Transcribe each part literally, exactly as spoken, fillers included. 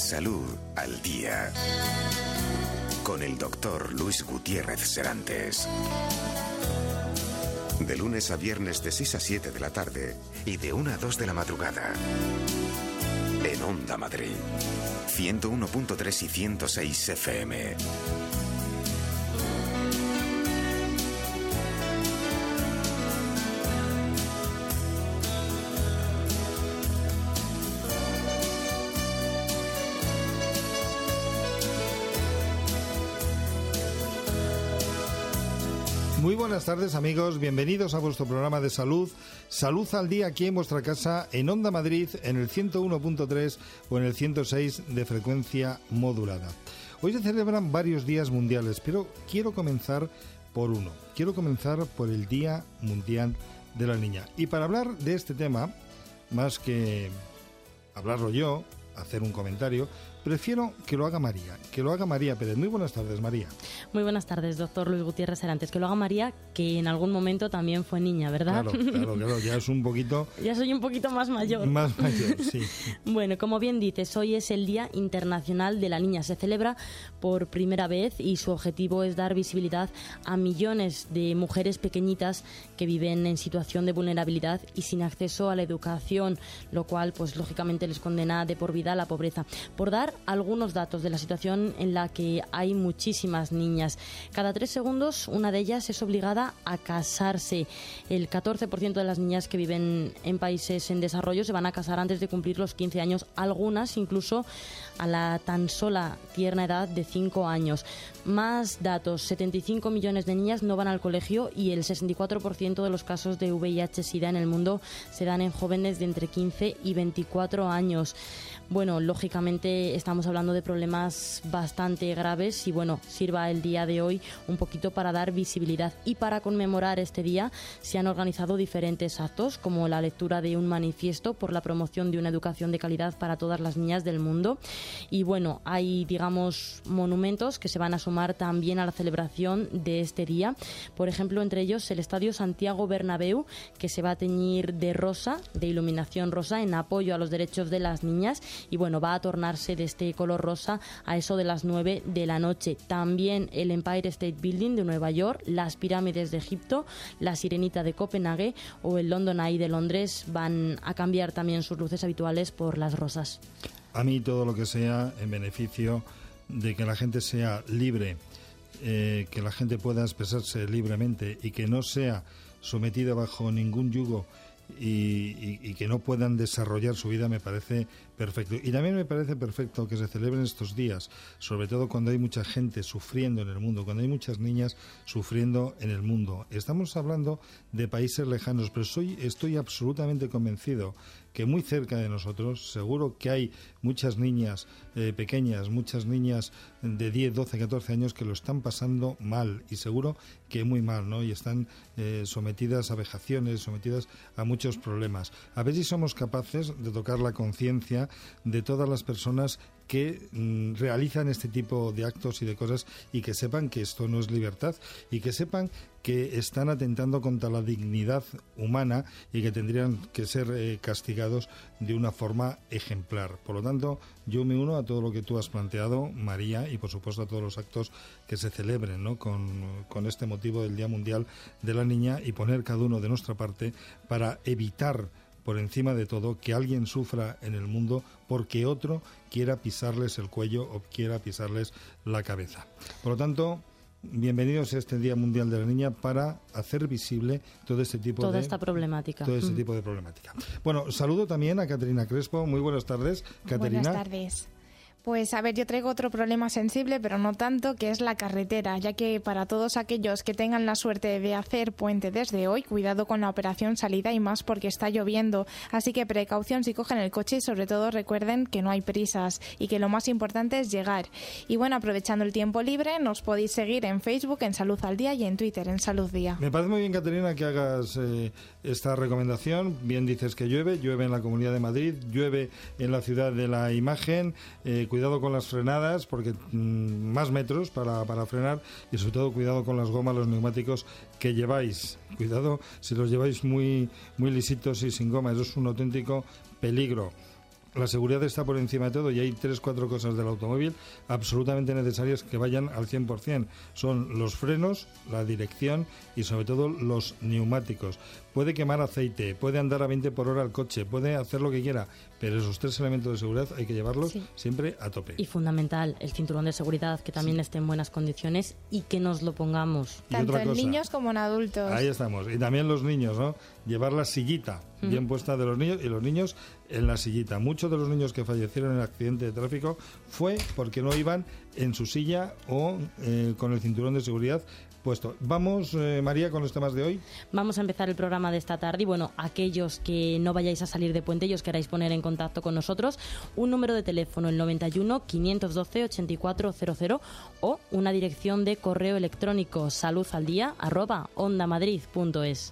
Salud al Día, con el doctor Luis Gutiérrez Serantes. De lunes a viernes de seis a siete de la tarde y de una a dos de la madrugada. En Onda Madrid, ciento uno punto tres y ciento seis F M. Muy buenas tardes, amigos, bienvenidos a vuestro programa de salud, Salud al Día, aquí en vuestra casa, en Onda Madrid, en el ciento uno punto tres o en el ciento seis de frecuencia modulada. Hoy se celebran varios días mundiales, pero quiero comenzar por uno, quiero comenzar por el Día Mundial de la Niña. Y para hablar de este tema, más que hablarlo yo, hacer un comentario, prefiero que lo haga María, que lo haga María Pérez. Muy buenas tardes, María. Muy buenas tardes, doctor Luis Gutiérrez Serantes. Que lo haga María, que en algún momento también fue niña, ¿verdad? Claro, claro, claro, ya es un poquito... Ya soy un poquito más mayor. Más mayor, sí. Bueno, como bien dices, hoy es el Día Internacional de la Niña. Se celebra por primera vez y su objetivo es dar visibilidad a millones de mujeres pequeñitas que viven en situación de vulnerabilidad y sin acceso a la educación, lo cual, pues lógicamente, les condena de por vida a la pobreza. Por dar algunos datos de la situación en la que hay muchísimas niñas. Cada tres segundos una de ellas es obligada a casarse. El catorce por ciento de las niñas que viven en países en desarrollo se van a casar antes de cumplir los quince años, algunas incluso a la tan sola tierna edad de cinco años. Más datos, setenta y cinco millones de niñas no van al colegio y el sesenta y cuatro por ciento de los casos de V I H SIDA en el mundo se dan en jóvenes de entre quince y veinticuatro años. Bueno, lógicamente estamos hablando de problemas bastante graves y bueno, sirva el día de hoy un poquito para dar visibilidad. Y para conmemorar este día se han organizado diferentes actos, como la lectura de un manifiesto por la promoción de una educación de calidad para todas las niñas del mundo. Y bueno, hay, digamos, monumentos que se van a sumar también a la celebración de este día. Por ejemplo, entre ellos el Estadio Santiago Bernabéu, que se va a teñir de rosa, de iluminación rosa, en apoyo a los derechos de las niñas. Y bueno, va a tornarse de este color rosa a eso de las nueve de la noche. También el Empire State Building de Nueva York, las pirámides de Egipto, la Sirenita de Copenhague o el London Eye de Londres van a cambiar también sus luces habituales por las rosas. A mí todo lo que sea en beneficio de que la gente sea libre, eh, que la gente pueda expresarse libremente y que no sea sometida bajo ningún yugo Y, y, y que no puedan desarrollar su vida, me parece perfecto. Y también me parece perfecto que se celebren estos días, sobre todo cuando hay mucha gente sufriendo en el mundo, cuando hay muchas niñas sufriendo en el mundo. Estamos hablando de países lejanos, pero soy, estoy absolutamente convencido que muy cerca de nosotros, seguro que hay muchas niñas eh, pequeñas, muchas niñas de diez, doce, catorce años que lo están pasando mal, y seguro que muy mal, ¿no? Y están eh, sometidas a vejaciones, sometidas a muchos problemas. A ver si somos capaces de tocar la conciencia de todas las personas que mm, realizan este tipo de actos y de cosas, y que sepan que esto no es libertad y que sepan que están atentando contra la dignidad humana y que tendrían que ser eh, castigados de una forma ejemplar. Por lo tanto, yo me uno a todo lo que tú has planteado, María, y por supuesto a todos los actos que se celebren, ¿no? con, con este motivo del Día Mundial de la Niña, y poner cada uno de nuestra parte para evitar, por encima de todo, que alguien sufra en el mundo porque otro quiera pisarles el cuello o quiera pisarles la cabeza. Por lo tanto, bienvenidos a este Día Mundial de la Niña para hacer visible todo este tipo Toda de... esta problemática. Todo este mm. tipo de problemática. Bueno, saludo también a Caterina Crespo. Muy buenas tardes, Caterina. Buenas tardes. Pues a ver, yo traigo otro problema sensible, pero no tanto, que es la carretera, ya que para todos aquellos que tengan la suerte de hacer puente desde hoy, cuidado con la operación salida y más porque está lloviendo. Así que precaución si cogen el coche y sobre todo recuerden que no hay prisas y que lo más importante es llegar. Y bueno, aprovechando el tiempo libre, nos podéis seguir en Facebook en Salud al Día y en Twitter en Salud Día. Me parece muy bien, Caterina, que hagas eh, esta recomendación. Bien dices que llueve, llueve en la Comunidad de Madrid, llueve en la Ciudad de la Imagen. Eh, cuidado con las frenadas, porque mmm, más metros para, para frenar, y sobre todo cuidado con las gomas, los neumáticos que lleváis. Cuidado si los lleváis muy, muy lisitos y sin goma, eso es un auténtico peligro. la seguridad está por encima de todo y hay tres, cuatro cosas del automóvil absolutamente necesarias que vayan al cien por ciento. Son los frenos, la dirección y sobre todo los neumáticos. Puede quemar aceite, puede andar a veinte por hora el coche, puede hacer lo que quiera, pero esos tres elementos de seguridad hay que llevarlos sí. siempre a tope. Y fundamental, el cinturón de seguridad, que también sí. esté en buenas condiciones y que nos lo pongamos. Y tanto en niños como en adultos. Ahí estamos. Y también los niños, ¿no? Llevar la sillita mm. bien puesta de los niños y los niños en la sillita. Muchos de los niños que fallecieron en el accidente de tráfico fue porque no iban en su silla o eh, con el cinturón de seguridad puesto. Vamos, eh, María, con los temas de hoy. Vamos a empezar el programa de esta tarde y bueno, aquellos que no vayáis a salir de puente y os queráis poner en contacto con nosotros, un número de teléfono, el noventa y uno, quinientos doce, ochenta y cuatro cero cero o una dirección de correo electrónico saludaldía arroba ondamadrid punto es.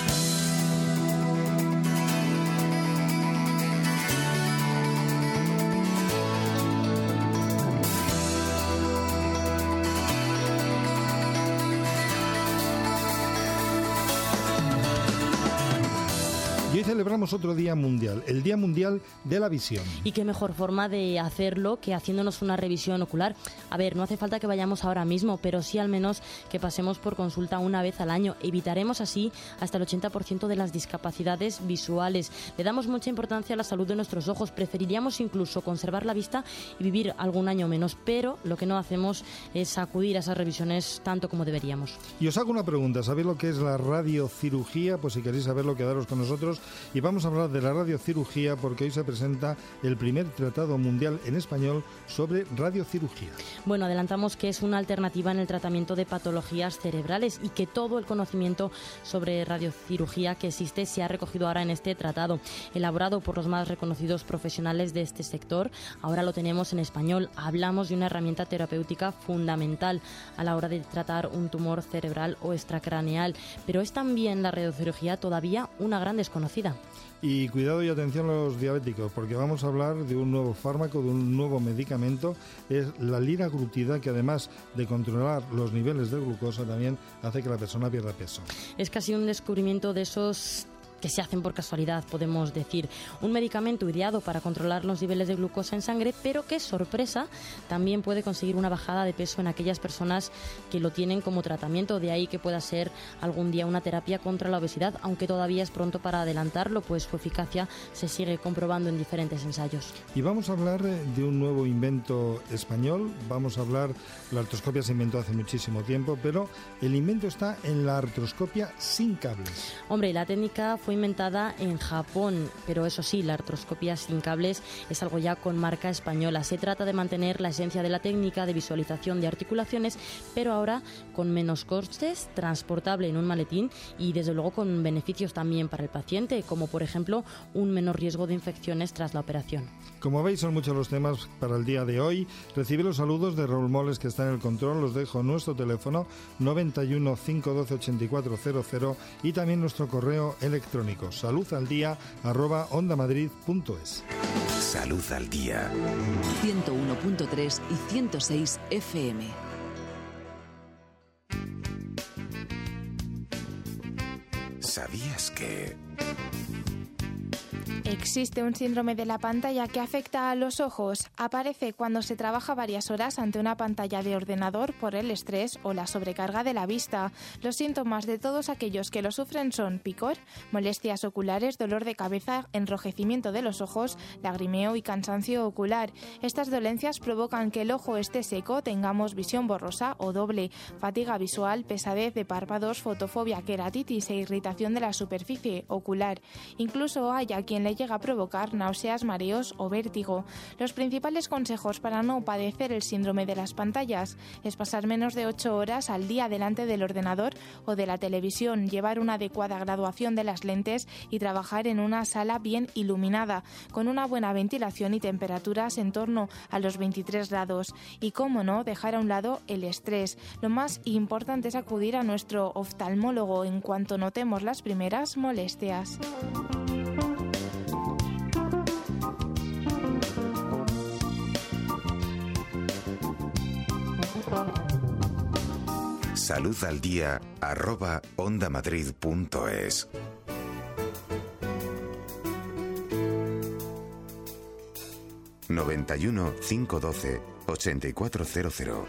Y hoy celebramos otro Día Mundial, el Día Mundial de la Visión. Y qué mejor forma de hacerlo que haciéndonos una revisión ocular. A ver, no hace falta que vayamos ahora mismo, pero sí al menos que pasemos por consulta una vez al año. Evitaremos así hasta el ochenta por ciento de las discapacidades visuales. Le damos mucha importancia a la salud de nuestros ojos. Preferiríamos incluso conservar la vista y vivir algún año menos, pero lo que no hacemos es acudir a esas revisiones tanto como deberíamos. Y os hago una pregunta, ¿sabéis lo que es la radiocirugía? Pues si queréis saberlo, quedaros con nosotros. Y vamos a hablar de la radiocirugía porque hoy se presenta el primer tratado mundial en español sobre radiocirugía. Bueno, adelantamos que es una alternativa en el tratamiento de patologías cerebrales y que todo el conocimiento sobre radiocirugía que existe se ha recogido ahora en este tratado, elaborado por los más reconocidos profesionales de este sector. Ahora lo tenemos en español. Hablamos de una herramienta terapéutica fundamental a la hora de tratar un tumor cerebral o extracraneal, pero es también la radiocirugía todavía una gran desconocida. Y cuidado y atención a los diabéticos, porque vamos a hablar de un nuevo fármaco, de un nuevo medicamento, es la liraglutida, que además de controlar los niveles de glucosa también hace que la persona pierda peso. Es casi un descubrimiento de esos que se hacen por casualidad, podemos decir. Un medicamento ideado para controlar los niveles de glucosa en sangre, pero que, sorpresa, también puede conseguir una bajada de peso en aquellas personas que lo tienen como tratamiento. De ahí que pueda ser algún día una terapia contra la obesidad, aunque todavía es pronto para adelantarlo, pues su eficacia se sigue comprobando en diferentes ensayos. Y vamos a hablar de un nuevo invento español. Vamos a hablar, la artroscopia se inventó hace muchísimo tiempo, pero el invento está en la artroscopia sin cables. Hombre, la técnica fue inventada en Japón, pero eso sí, la artroscopia sin cables es algo ya con marca española. Se trata de mantener la esencia de la técnica de visualización de articulaciones, pero ahora con menos costes, transportable en un maletín y desde luego con beneficios también para el paciente, como por ejemplo un menor riesgo de infecciones tras la operación. Como veis, son muchos los temas para el día de hoy. Recibe los saludos de Raúl Moles, que está en el control. Los dejo nuestro teléfono noventa y uno, cinco doce, ochenta y cuatro cero cero y también nuestro correo electrónico saludaldía arroba ondamadrid punto es. Salud al día. ciento uno punto tres y ciento seis F M. ¿Sabías que existe un síndrome de la pantalla que afecta a los ojos? Aparece cuando se trabaja varias horas ante una pantalla de ordenador por el estrés o la sobrecarga de la vista. Los síntomas de todos aquellos que lo sufren son picor, molestias oculares, dolor de cabeza, enrojecimiento de los ojos, lagrimeo y cansancio ocular. Estas dolencias provocan que el ojo esté seco, tengamos visión borrosa o doble, fatiga visual, pesadez de párpados, fotofobia, queratitis e irritación de la superficie ocular. Incluso hay a quien le llega a provocar náuseas, mareos o vértigo. Los principales consejos para no padecer el síndrome de las pantallas es pasar menos de ocho horas al día delante del ordenador o de la televisión, llevar una adecuada graduación de las lentes y trabajar en una sala bien iluminada, con una buena ventilación y temperaturas en torno a los veintitrés grados. Y, cómo no, dejar a un lado el estrés. Lo más importante es acudir a nuestro oftalmólogo en cuanto notemos las primeras molestias. Salud al día arroba ondamadrid punto es. noventa y uno, cinco doce, ochenta y cuatro cero cero.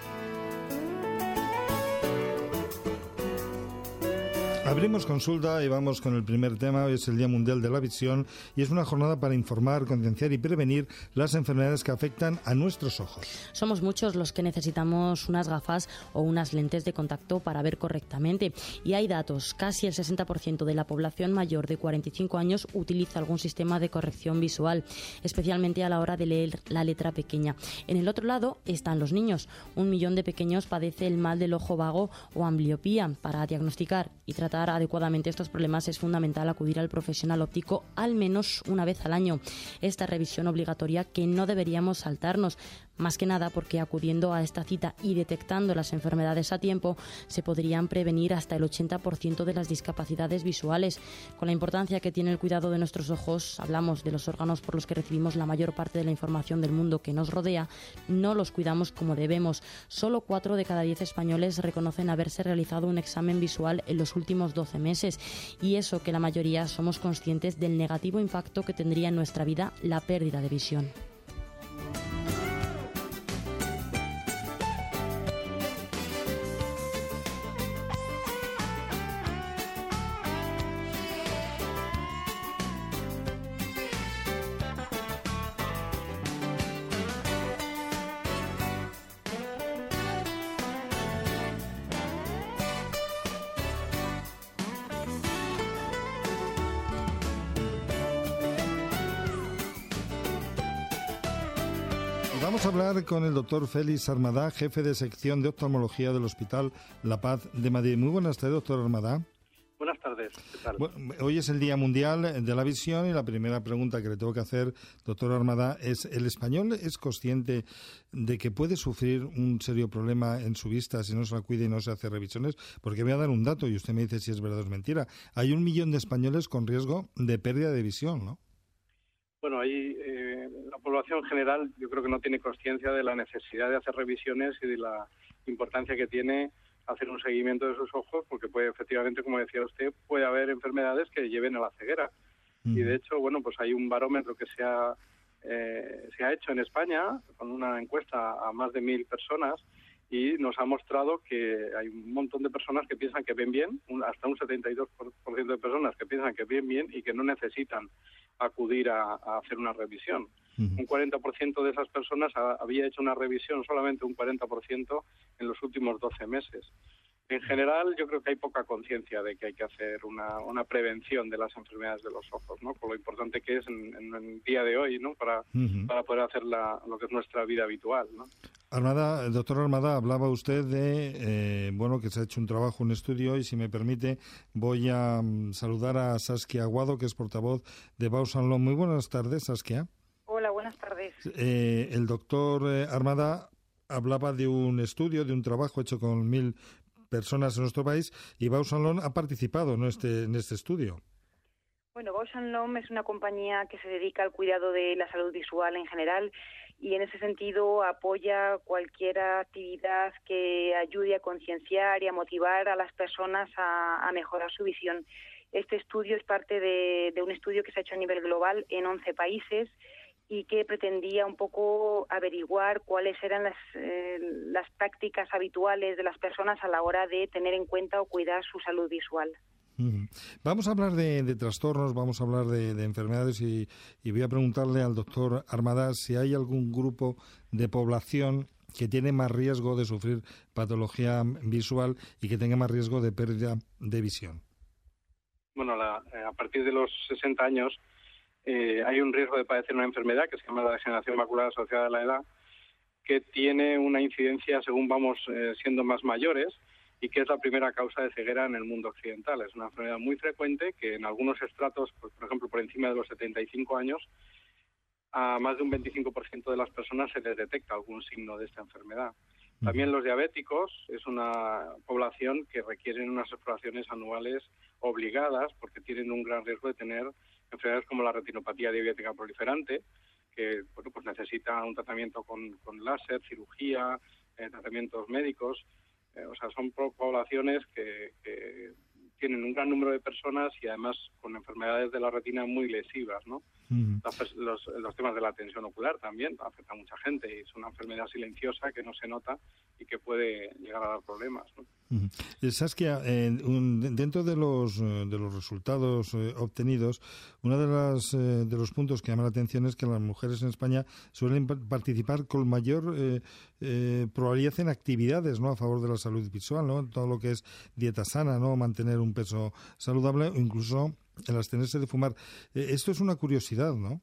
Abrimos consulta y vamos con el primer tema. Hoy es el Día Mundial de la Visión y es una jornada para informar, concienciar y prevenir las enfermedades que afectan a nuestros ojos. Somos muchos los que necesitamos unas gafas o unas lentes de contacto para ver correctamente. Y hay datos, casi el sesenta por ciento de la población mayor de cuarenta y cinco años utiliza algún sistema de corrección visual, especialmente a la hora de leer la letra pequeña. En el otro lado están los niños. Un millón de pequeños padece el mal del ojo vago o ambliopía. Para diagnosticar y tratar adecuadamente estos problemas es fundamental acudir al profesional óptico al menos una vez al año. Esta revisión obligatoria que no deberíamos saltarnos, más que nada porque acudiendo a esta cita y detectando las enfermedades a tiempo se podrían prevenir hasta el ochenta por ciento de las discapacidades visuales. Con la importancia que tiene el cuidado de nuestros ojos, hablamos de los órganos por los que recibimos la mayor parte de la información del mundo que nos rodea, no los cuidamos como debemos. Solo cuatro de cada diez españoles reconocen haberse realizado un examen visual en los últimos doce meses, y eso que la mayoría somos conscientes del negativo impacto que tendría en nuestra vida la pérdida de visión. Vamos a hablar con el doctor Félix Armadá, jefe de sección de oftalmología del Hospital La Paz de Madrid. Muy buenas tardes, doctor Armadá. Buenas tardes, ¿qué tal? Bueno, hoy es el Día Mundial de la Visión y la primera pregunta que le tengo que hacer, doctor Armadá, es: ¿el español es consciente de que puede sufrir un serio problema en su vista si no se la cuida y no se hace revisiones? Porque voy a dar un dato y usted me dice si es verdad o es mentira. Hay un millón de españoles con riesgo de pérdida de visión, ¿no? Bueno, ahí eh, la población general yo creo que no tiene consciencia de la necesidad de hacer revisiones y de la importancia que tiene hacer un seguimiento de sus ojos, porque puede, efectivamente, como decía usted, puede haber enfermedades que lleven a la ceguera. Mm. Y de hecho, bueno, pues hay un barómetro que se ha, eh, se ha hecho en España con una encuesta a más de mil personas y nos ha mostrado que hay un montón de personas que piensan que ven bien, un, hasta un setenta y dos por ciento de personas que piensan que ven bien y que no necesitan acudir a, a hacer una revisión. Uh-huh. Un cuarenta por ciento de esas personas ha, había hecho una revisión, solamente un cuarenta por ciento en los últimos doce meses. En general, yo creo que hay poca conciencia de que hay que hacer una, una prevención de las enfermedades de los ojos, ¿no? Por lo importante que es en, en el día de hoy, ¿no? Para, uh-huh. para poder hacer la, lo que es nuestra vida habitual, ¿no? Armadá, doctor Armadá, hablaba usted de, eh, bueno, que se ha hecho un trabajo, un estudio, y si me permite voy a um, saludar a Saskia Aguado, que es portavoz de Bausch and Lomb. Muy buenas tardes, Saskia. Hola, buenas tardes. Eh, el doctor eh, Armadá hablaba de un estudio, de un trabajo hecho con mil personas en nuestro país, y Bausch and Lomb ha participado en este, en este estudio. Bueno, Bausch and Lomb es una compañía que se dedica al cuidado de la salud visual en general y en ese sentido apoya cualquier actividad que ayude a concienciar y a motivar a las personas a, a mejorar su visión. Este estudio es parte de, de un estudio que se ha hecho a nivel global en once países y que pretendía un poco averiguar cuáles eran las, eh, las prácticas habituales de las personas a la hora de tener en cuenta o cuidar su salud visual. Uh-huh. Vamos a hablar de, de trastornos, vamos a hablar de, de enfermedades y, y voy a preguntarle al doctor Armadá si hay algún grupo de población que tiene más riesgo de sufrir patología visual y que tenga más riesgo de pérdida de visión. Bueno, la, a partir de los sesenta años eh, hay un riesgo de padecer una enfermedad que se llama la degeneración macular asociada a la edad, que tiene una incidencia según vamos eh, siendo más mayores, y que es la primera causa de ceguera en el mundo occidental. Es una enfermedad muy frecuente que en algunos estratos, pues, por ejemplo, por encima de los setenta y cinco años, a más de un veinticinco por ciento de las personas se les detecta algún signo de esta enfermedad. También los diabéticos es una población que requieren unas exploraciones anuales obligadas porque tienen un gran riesgo de tener enfermedades como la retinopatía diabética proliferante, que bueno, pues necesita un tratamiento con, con láser, cirugía, eh, tratamientos médicos. O sea, son poblaciones que, que tienen un gran número de personas y además con enfermedades de la retina muy lesivas, ¿no? Uh-huh. Los, los, los temas de la tensión ocular también afecta a mucha gente y es una enfermedad silenciosa que no se nota y que puede llegar a dar problemas, ¿no? Uh-huh. Saskia, eh, un, dentro de los de los resultados eh, obtenidos, uno de, las, eh, de los puntos que llama la atención es que las mujeres en España suelen participar con mayor eh, eh, probabilidad en actividades, ¿no?, a favor de la salud visual, ¿no?, todo lo que es dieta sana, ¿no?, mantener un peso saludable o incluso el abstenerse de fumar. Eh, esto es una curiosidad, ¿no?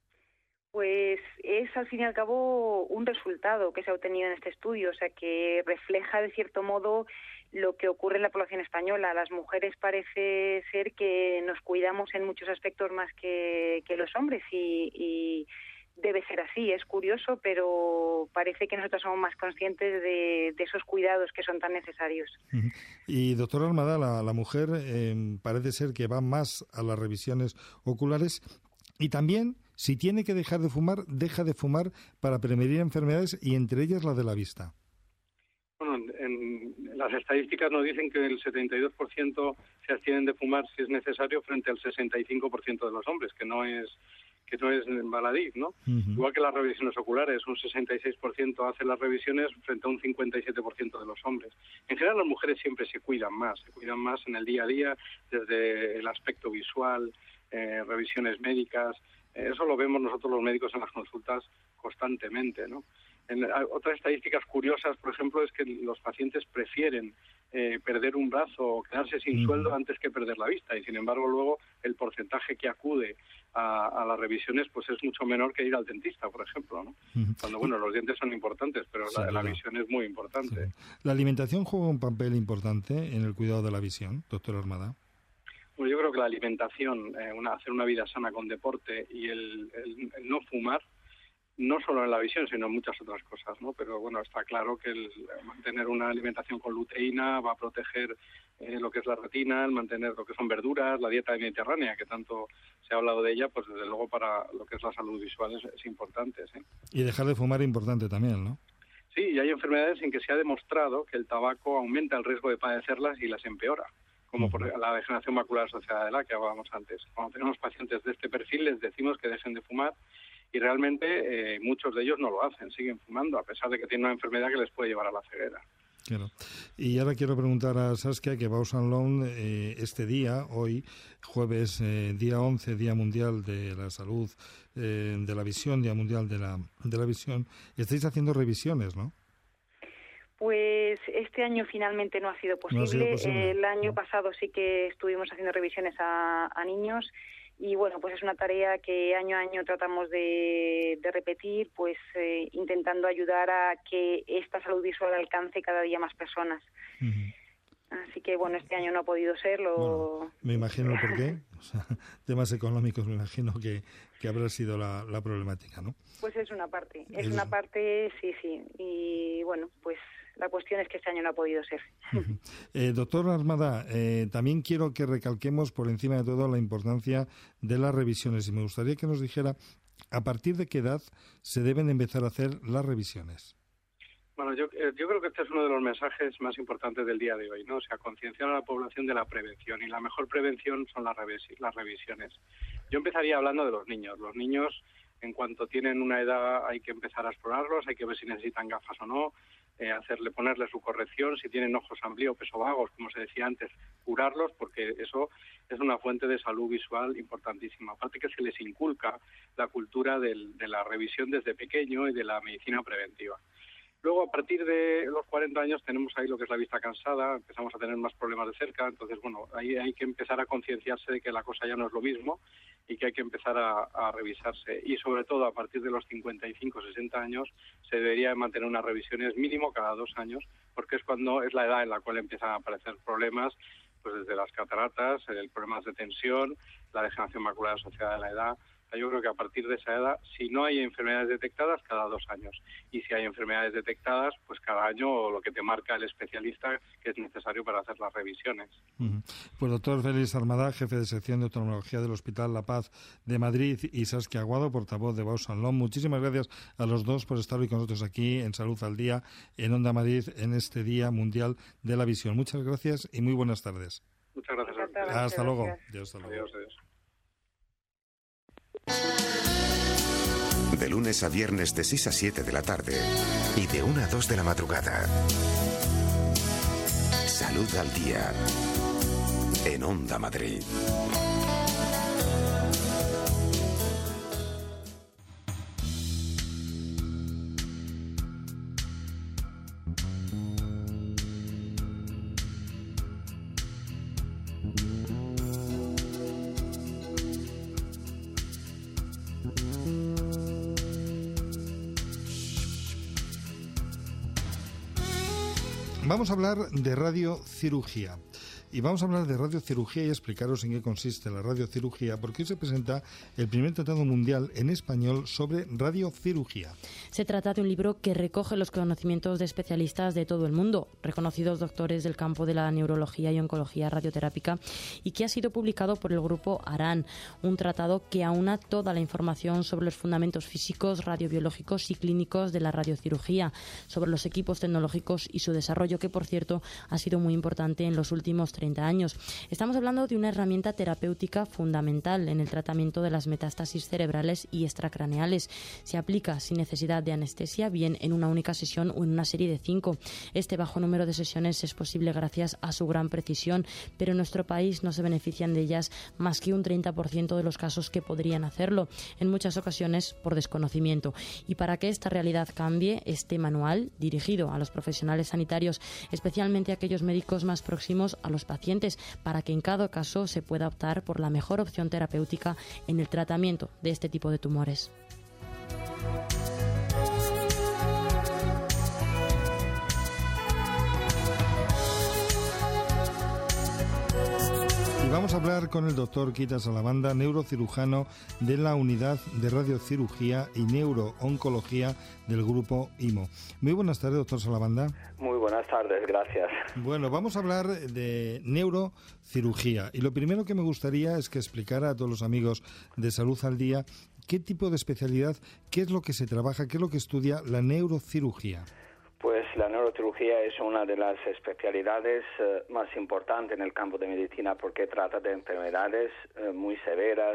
Pues es al fin y al cabo un resultado que se ha obtenido en este estudio, o sea que refleja de cierto modo lo que ocurre en la población española. Las mujeres parece ser que nos cuidamos en muchos aspectos más que, que los hombres y, y debe ser así. Es curioso, pero parece que nosotros somos más conscientes de, de esos cuidados que son tan necesarios. Uh-huh. Y doctora Almada, la, la mujer eh, parece ser que va más a las revisiones oculares y también, si tiene que dejar de fumar, deja de fumar para prevenir enfermedades y entre ellas la de la vista. Bueno, en, en las estadísticas nos dicen que el setenta y dos por ciento se abstienen de fumar si es necesario frente al sesenta y cinco por ciento de los hombres, que no es que no es baladí, ¿no? Uh-huh. Igual que las revisiones oculares, un sesenta y seis por ciento hace las revisiones frente a un cincuenta y siete por ciento de los hombres. En general las mujeres siempre se cuidan más, se cuidan más en el día a día, desde el aspecto visual, eh, revisiones médicas. Eso lo vemos nosotros los médicos en las consultas constantemente, ¿no? En, otras estadísticas curiosas, por ejemplo, es que los pacientes prefieren eh, perder un brazo o quedarse sin uh-huh. sueldo antes que perder la vista, y sin embargo luego el porcentaje que acude a, a las revisiones pues es mucho menor que ir al dentista, por ejemplo, ¿no? Uh-huh. Cuando, bueno, los dientes son importantes, pero sí, la, la visión es muy importante. Sí. ¿La alimentación juega un papel importante en el cuidado de la visión, doctora Armada? Bueno, yo creo que la alimentación, eh, una, hacer una vida sana con deporte y el, el, el no fumar, no solo en la visión, sino en muchas otras cosas, ¿no? Pero bueno, está claro que el mantener una alimentación con luteína va a proteger eh, lo que es la retina, el mantener lo que son verduras, la dieta mediterránea, que tanto se ha hablado de ella, pues desde luego para lo que es la salud visual es, es importante, ¿sí? Y dejar de fumar es importante también, ¿no? Sí, y hay enfermedades en que se ha demostrado que el tabaco aumenta el riesgo de padecerlas y las empeora, como por la degeneración macular asociada de la que hablábamos antes. Cuando tenemos pacientes de este perfil les decimos que dejen de fumar y realmente eh, muchos de ellos no lo hacen, siguen fumando a pesar de que tienen una enfermedad que les puede llevar a la ceguera. Claro. Y ahora quiero preguntar a Saskia que Bausch and Lomb eh, este día, hoy, jueves, eh, día once, Día Mundial de la Salud, eh, de la Visión, Día Mundial de la, de la Visión, estáis haciendo revisiones, ¿no? Pues este año finalmente no ha sido posible. No ha sido posible. El año no. pasado sí que estuvimos haciendo revisiones a, a niños y bueno, pues es una tarea que año a año tratamos de, de repetir, pues eh, intentando ayudar a que esta salud visual alcance cada día más personas. Uh-huh. Así que bueno, este año no ha podido ser. Lo... Bueno, me imagino el porqué. O sea, temas económicos, me imagino que, que habrá sido la, la problemática, ¿no? Pues es una parte, es, es una parte, sí, sí. Y bueno, pues la cuestión es que este año no ha podido ser. Uh-huh. Eh, doctor Armada, eh, también quiero que recalquemos por encima de todo la importancia de las revisiones y me gustaría que nos dijera a partir de qué edad se deben empezar a hacer las revisiones. Bueno, yo, eh, yo creo que este es uno de los mensajes más importantes del día de hoy, ¿no? O sea, concienciar a la población de la prevención y la mejor prevención son las, revis- las revisiones. Yo empezaría hablando de los niños. Los niños, en cuanto tienen una edad, hay que empezar a explorarlos, hay que ver si necesitan gafas o no, eh, hacerle ponerle su corrección, si tienen ojos ambliopes o vagos, como se decía antes, curarlos, porque eso es una fuente de salud visual importantísima. Aparte que se les inculca la cultura del, de la revisión desde pequeño y de la medicina preventiva. Luego, a partir de los cuarenta años, tenemos ahí lo que es la vista cansada, empezamos a tener más problemas de cerca, entonces, bueno, ahí hay que empezar a concienciarse de que la cosa ya no es lo mismo y que hay que empezar a, a revisarse. Y, sobre todo, a partir de los cincuenta y cinco, sesenta años, se debería mantener unas revisiones mínimo cada dos años, porque es cuando es la edad en la cual empiezan a aparecer problemas, pues desde las cataratas, el problemas de tensión, la degeneración macular asociada a la edad. Yo creo que a partir de esa edad, si no hay enfermedades detectadas, cada dos años. Y si hay enfermedades detectadas, pues cada año o lo que te marca el especialista que es necesario para hacer las revisiones. Uh-huh. Pues doctor Félix Armada, jefe de sección de oftalmología del Hospital La Paz de Madrid, y Saskia Aguado, portavoz de Bausch and Lomb. Muchísimas gracias a los dos por estar hoy con nosotros aquí en Salud al Día, en Onda Madrid, en este Día Mundial de la Visión. Muchas gracias y muy buenas tardes. Muchas gracias. Encantada, Hasta muchas luego. gracias. Adiós, hasta luego. Adiós, adiós. De lunes a viernes de seis a siete de la tarde y de una a dos de la madrugada. Salud al Día en Onda Madrid. Vamos a hablar de radiocirugía. Y vamos a hablar de radiocirugía y explicaros en qué consiste la radiocirugía, porque hoy se presenta el primer tratado mundial en español sobre radiocirugía. Se trata de un libro que recoge los conocimientos de especialistas de todo el mundo, reconocidos doctores del campo de la neurología y oncología radioterápica, y que ha sido publicado por el grupo ARAN, un tratado que aúna toda la información sobre los fundamentos físicos, radiobiológicos y clínicos de la radiocirugía, sobre los equipos tecnológicos y su desarrollo, que por cierto ha sido muy importante en los últimos treinta años. Estamos hablando de una herramienta terapéutica fundamental en el tratamiento de las metástasis cerebrales y extracraneales. Se aplica sin necesidad de anestesia, bien en una única sesión o en una serie de cinco. Este bajo número de sesiones es posible gracias a su gran precisión, pero en nuestro país no se benefician de ellas más que un treinta por ciento de los casos que podrían hacerlo, en muchas ocasiones por desconocimiento. Y para que esta realidad cambie, este manual, dirigido a los profesionales sanitarios, especialmente a aquellos médicos más próximos a los pacientes, para que en cada caso se pueda optar por la mejor opción terapéutica en el tratamiento de este tipo de tumores. Y vamos a hablar con el doctor Quita Salabanda, neurocirujano de la Unidad de Radiocirugía y Neurooncología del Grupo I M O. Muy buenas tardes, doctor Salabanda. Muy buenas tardes, gracias. Bueno, vamos a hablar de neurocirugía. Y lo primero que me gustaría es que explicara a todos los amigos de Salud al Día qué tipo de especialidad, qué es lo que se trabaja, qué es lo que estudia la neurocirugía. Pues la neurocirugía es una de las especialidades eh, más importantes en el campo de medicina porque trata de enfermedades eh, muy severas,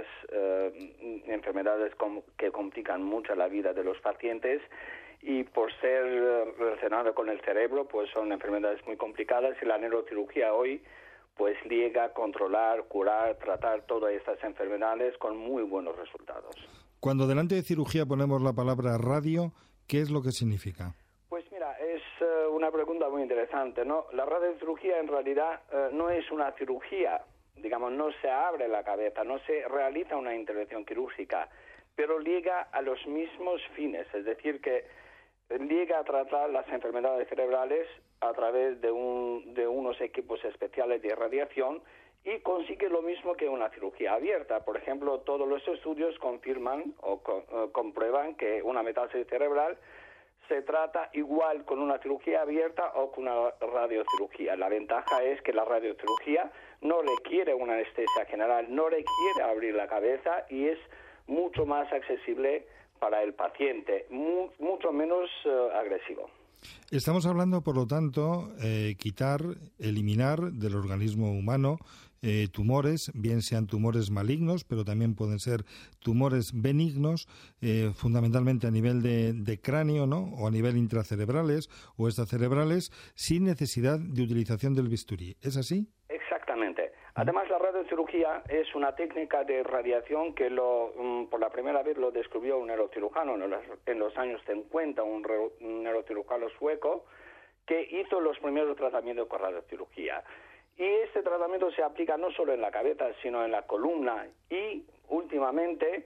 eh, enfermedades com- que complican mucho la vida de los pacientes y por ser eh, relacionado con el cerebro, pues son enfermedades muy complicadas y la neurocirugía hoy pues llega a controlar, curar, tratar todas estas enfermedades con muy buenos resultados. Cuando delante de cirugía ponemos la palabra radio, ¿qué es lo que significa? Pues mira, es uh, una pregunta muy interesante, ¿no? La radiocirugía en realidad uh, no es una cirugía, digamos, no se abre la cabeza, no se realiza una intervención quirúrgica, pero llega a los mismos fines, es decir, que llega a tratar las enfermedades cerebrales a través de, un, de unos equipos especiales de radiación y consigue lo mismo que una cirugía abierta. Por ejemplo, todos los estudios confirman o co- uh, comprueban que una metástasis cerebral se trata igual con una cirugía abierta o con una radiocirugía. La ventaja es que la radiocirugía no requiere una anestesia general, no requiere abrir la cabeza y es mucho más accesible para el paciente, mu- mucho menos uh, agresivo. Estamos hablando, por lo tanto, eh, quitar, eliminar del organismo humano eh, tumores, bien sean tumores malignos, pero también pueden ser tumores benignos, eh, fundamentalmente a nivel de, de cráneo, ¿no? O a nivel intracerebrales o extracerebrales, sin necesidad de utilización del bisturí. ¿Es así? Exactamente. Además, la radiocirugía es una técnica de radiación que lo, um, por la primera vez lo descubrió un neurocirujano en los, en los años cincuenta, un, re, un neurocirujano sueco que hizo los primeros tratamientos con radiocirugía. Y este tratamiento se aplica no solo en la cabeza, sino en la columna y últimamente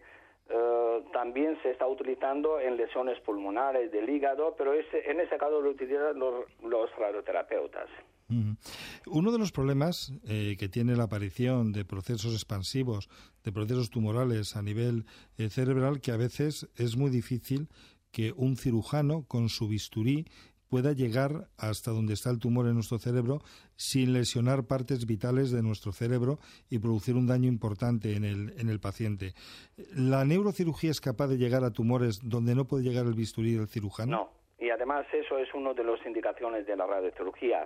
uh, también se está utilizando en lesiones pulmonares del hígado, pero ese, en ese caso lo utilizan los, los radioterapeutas. Uno de los problemas eh, que tiene la aparición de procesos expansivos, de procesos tumorales a nivel eh, cerebral, que a veces es muy difícil que un cirujano con su bisturí pueda llegar hasta donde está el tumor en nuestro cerebro sin lesionar partes vitales de nuestro cerebro y producir un daño importante en el, en el paciente. ¿La neurocirugía es capaz de llegar a tumores donde no puede llegar el bisturí del cirujano? No. Y además eso es una de las indicaciones de la radiocirugía.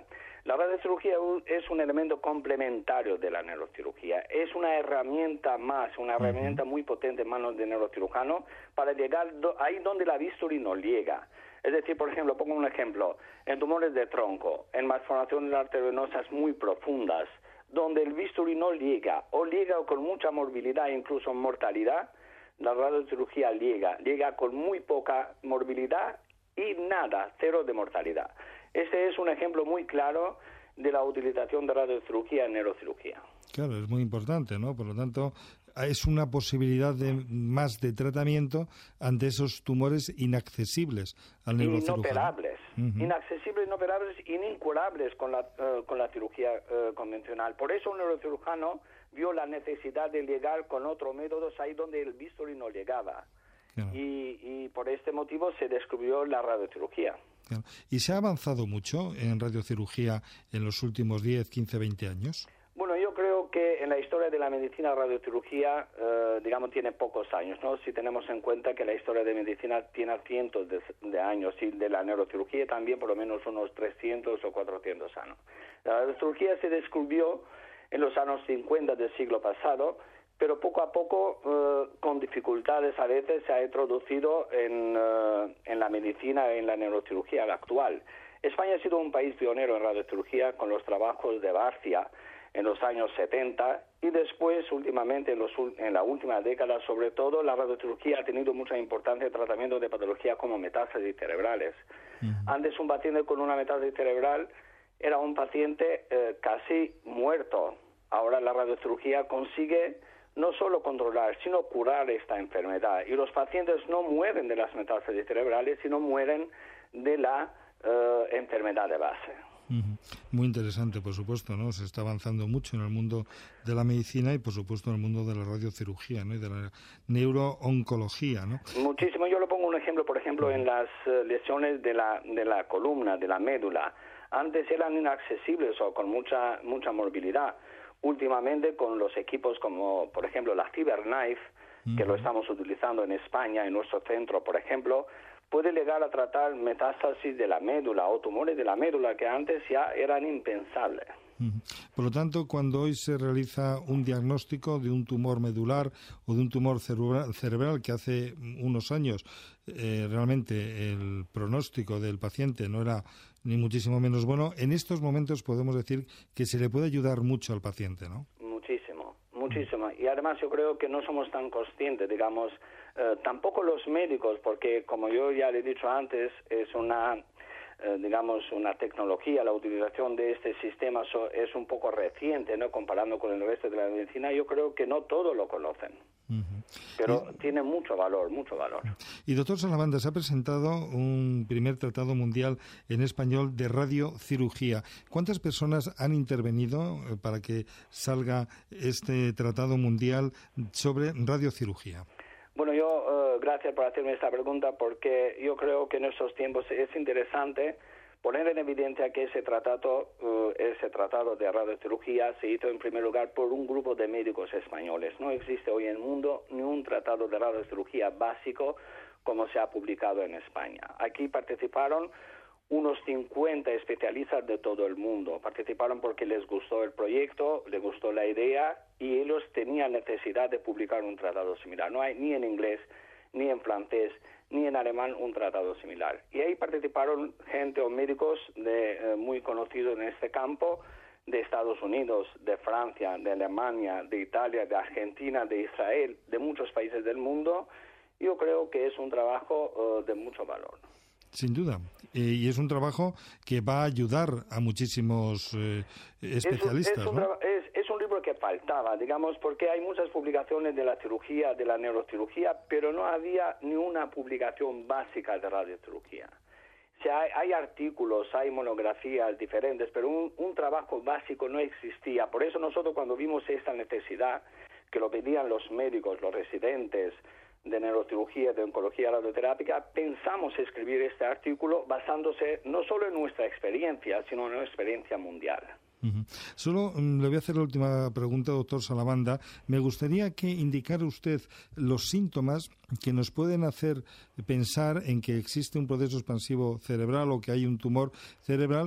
La radiocirugía es un elemento complementario de la neurocirugía. Es una herramienta más, una herramienta muy potente en manos del neurocirujano para llegar do, ahí donde la bisturí no llega. Es decir, por ejemplo, pongo un ejemplo, en tumores de tronco, en malformaciones arteriovenosas muy profundas, donde el bisturí no llega, o llega con mucha morbilidad, incluso mortalidad, la radiocirugía llega, llega con muy poca morbilidad y nada, cero de mortalidad. Este es un ejemplo muy claro de la utilización de radiocirugía en neurocirugía. Claro, es muy importante, ¿no? Por lo tanto, es una posibilidad de más de tratamiento ante esos tumores inaccesibles al neurocirujano. Inoperables, uh-huh. inaccesibles, inoperables, incurables con la, uh, con la cirugía uh, convencional. Por eso un neurocirujano vio la necesidad de llegar con otros métodos ahí donde el bisturí no llegaba. Claro. Y, y por este motivo se descubrió la radiocirugía. Claro. ¿Y se ha avanzado mucho en radiocirugía en los últimos diez, quince, veinte años? Bueno, yo creo que en la historia de la medicina la radiocirugía, eh, digamos, tiene pocos años, ¿no? Si tenemos en cuenta que la historia de medicina tiene cientos de, de años y de la neurocirugía también por lo menos unos trescientos o cuatrocientos años. La radiocirugía se descubrió en los años cincuenta del siglo pasado, pero poco a poco, eh, con dificultades a veces, se ha introducido en, eh, en la medicina, en la neurocirugía actual. España ha sido un país pionero en radiocirugía con los trabajos de Barcia en los años setenta y después, últimamente, en, los, en la última década, sobre todo, la radiocirugía ha tenido mucha importancia en el tratamiento de patologías como metástasis cerebrales. Uh-huh. Antes, un paciente con una metástasis cerebral era un paciente eh, casi muerto. Ahora la radiocirugía consigue no solo controlar, sino curar esta enfermedad. Y los pacientes no mueren de las metástasis cerebrales, sino mueren de la uh, enfermedad de base. Uh-huh. Muy interesante, por supuesto, ¿no? Se está avanzando mucho en el mundo de la medicina y, por supuesto, en el mundo de la radiocirugía, ¿no? Y de la neurooncología, ¿no? Muchísimo. Yo le pongo un ejemplo, por ejemplo, en las uh, lesiones de la, de la columna, de la médula. Antes eran inaccesibles o con mucha, mucha morbilidad. Últimamente, con los equipos como, por ejemplo, la CyberKnife, uh-huh. que lo estamos utilizando en España, en nuestro centro, por ejemplo, puede llegar a tratar metástasis de la médula o tumores de la médula que antes ya eran impensables. Uh-huh. Por lo tanto, cuando hoy se realiza un diagnóstico de un tumor medular o de un tumor cerebral, cerebral que hace unos años eh, realmente el pronóstico del paciente no era ni muchísimo menos bueno, en estos momentos podemos decir que se le puede ayudar mucho al paciente, ¿no? Muchísimo, muchísimo. Y además yo creo que no somos tan conscientes, digamos, eh, tampoco los médicos, porque como yo ya le he dicho antes, es una, eh, digamos, una tecnología, la utilización de este sistema so, es un poco reciente, ¿no? Comparando con el resto de la medicina, yo creo que no todos lo conocen. Uh-huh. Pero y, tiene mucho valor, mucho valor. Y doctor Salabanda, se ha presentado un primer tratado mundial en español de radiocirugía. ¿Cuántas personas han intervenido para que salga este tratado mundial sobre radiocirugía? Bueno, yo, uh, gracias por hacerme esta pregunta, porque yo creo que en estos tiempos es interesante poner en evidencia que ese tratado, uh, ese tratado de radiocirugía se hizo en primer lugar por un grupo de médicos españoles. No existe hoy en el mundo ni un tratado de radiocirugía básico como se ha publicado en España. Aquí participaron unos cincuenta especialistas de todo el mundo. Participaron porque les gustó el proyecto, les gustó la idea y ellos tenían necesidad de publicar un tratado similar. No hay ni en inglés, ni en francés, ni en alemán un tratado similar. Y ahí participaron gente o médicos de, eh, muy conocidos en este campo, de Estados Unidos, de Francia, de Alemania, de Italia, de Argentina, de Israel, de muchos países del mundo. Yo creo que es un trabajo uh, de mucho valor. Sin duda. Eh, y es un trabajo que va a ayudar a muchísimos eh, especialistas, es un, es, un, ¿no? es, es un libro que faltaba, digamos, porque hay muchas publicaciones de la cirugía, de la neurocirugía, pero no había ni una publicación básica de radiocirugía. O sea, hay, hay artículos, hay monografías diferentes, pero un, un trabajo básico no existía. Por eso nosotros cuando vimos esta necesidad, que lo pedían los médicos, los residentes de neurocirugía, de oncología radioterápica, pensamos escribir este artículo basándose no solo en nuestra experiencia, sino en una experiencia mundial. Uh-huh. Solo um, le voy a hacer la última pregunta, doctor Salabanda. Me gustaría que indicara usted los síntomas que nos pueden hacer pensar en que existe un proceso expansivo cerebral o que hay un tumor cerebral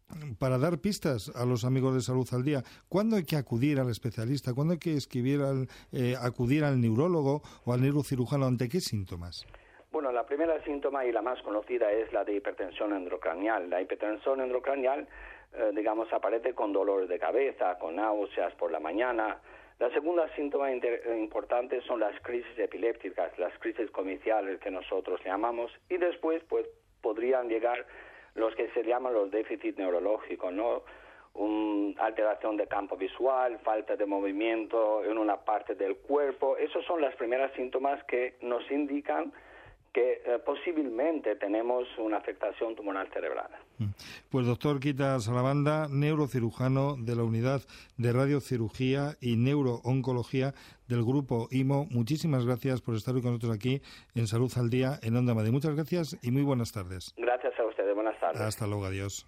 para dar pistas a los amigos de Salud al Día, ¿cuándo hay que acudir al especialista? ¿Cuándo hay que escribir al, eh, acudir al neurólogo o al neurocirujano? ¿Ante qué síntomas? Bueno, la primera síntoma y la más conocida es la de hipertensión endocranial. La hipertensión endocranial, eh, digamos, aparece con dolores de cabeza, con náuseas por la mañana. La segunda síntoma inter- importante son las crisis epilépticas, las crisis comiciales que nosotros llamamos, y después pues podrían llegar los que se llaman los déficits neurológicos, ¿no? Un, alteración de campo visual, falta de movimiento en una parte del cuerpo. Esos son los primeros síntomas que nos indican que eh, posiblemente tenemos una afectación tumoral cerebral. Pues doctor Quita Salabanda, neurocirujano de la Unidad de Radiocirugía y Neurooncología del Grupo I M O, muchísimas gracias por estar hoy con nosotros aquí en Salud al Día en Onda Madrid. Muchas gracias y muy buenas tardes. Gracias a ustedes, buenas tardes. Hasta luego, adiós.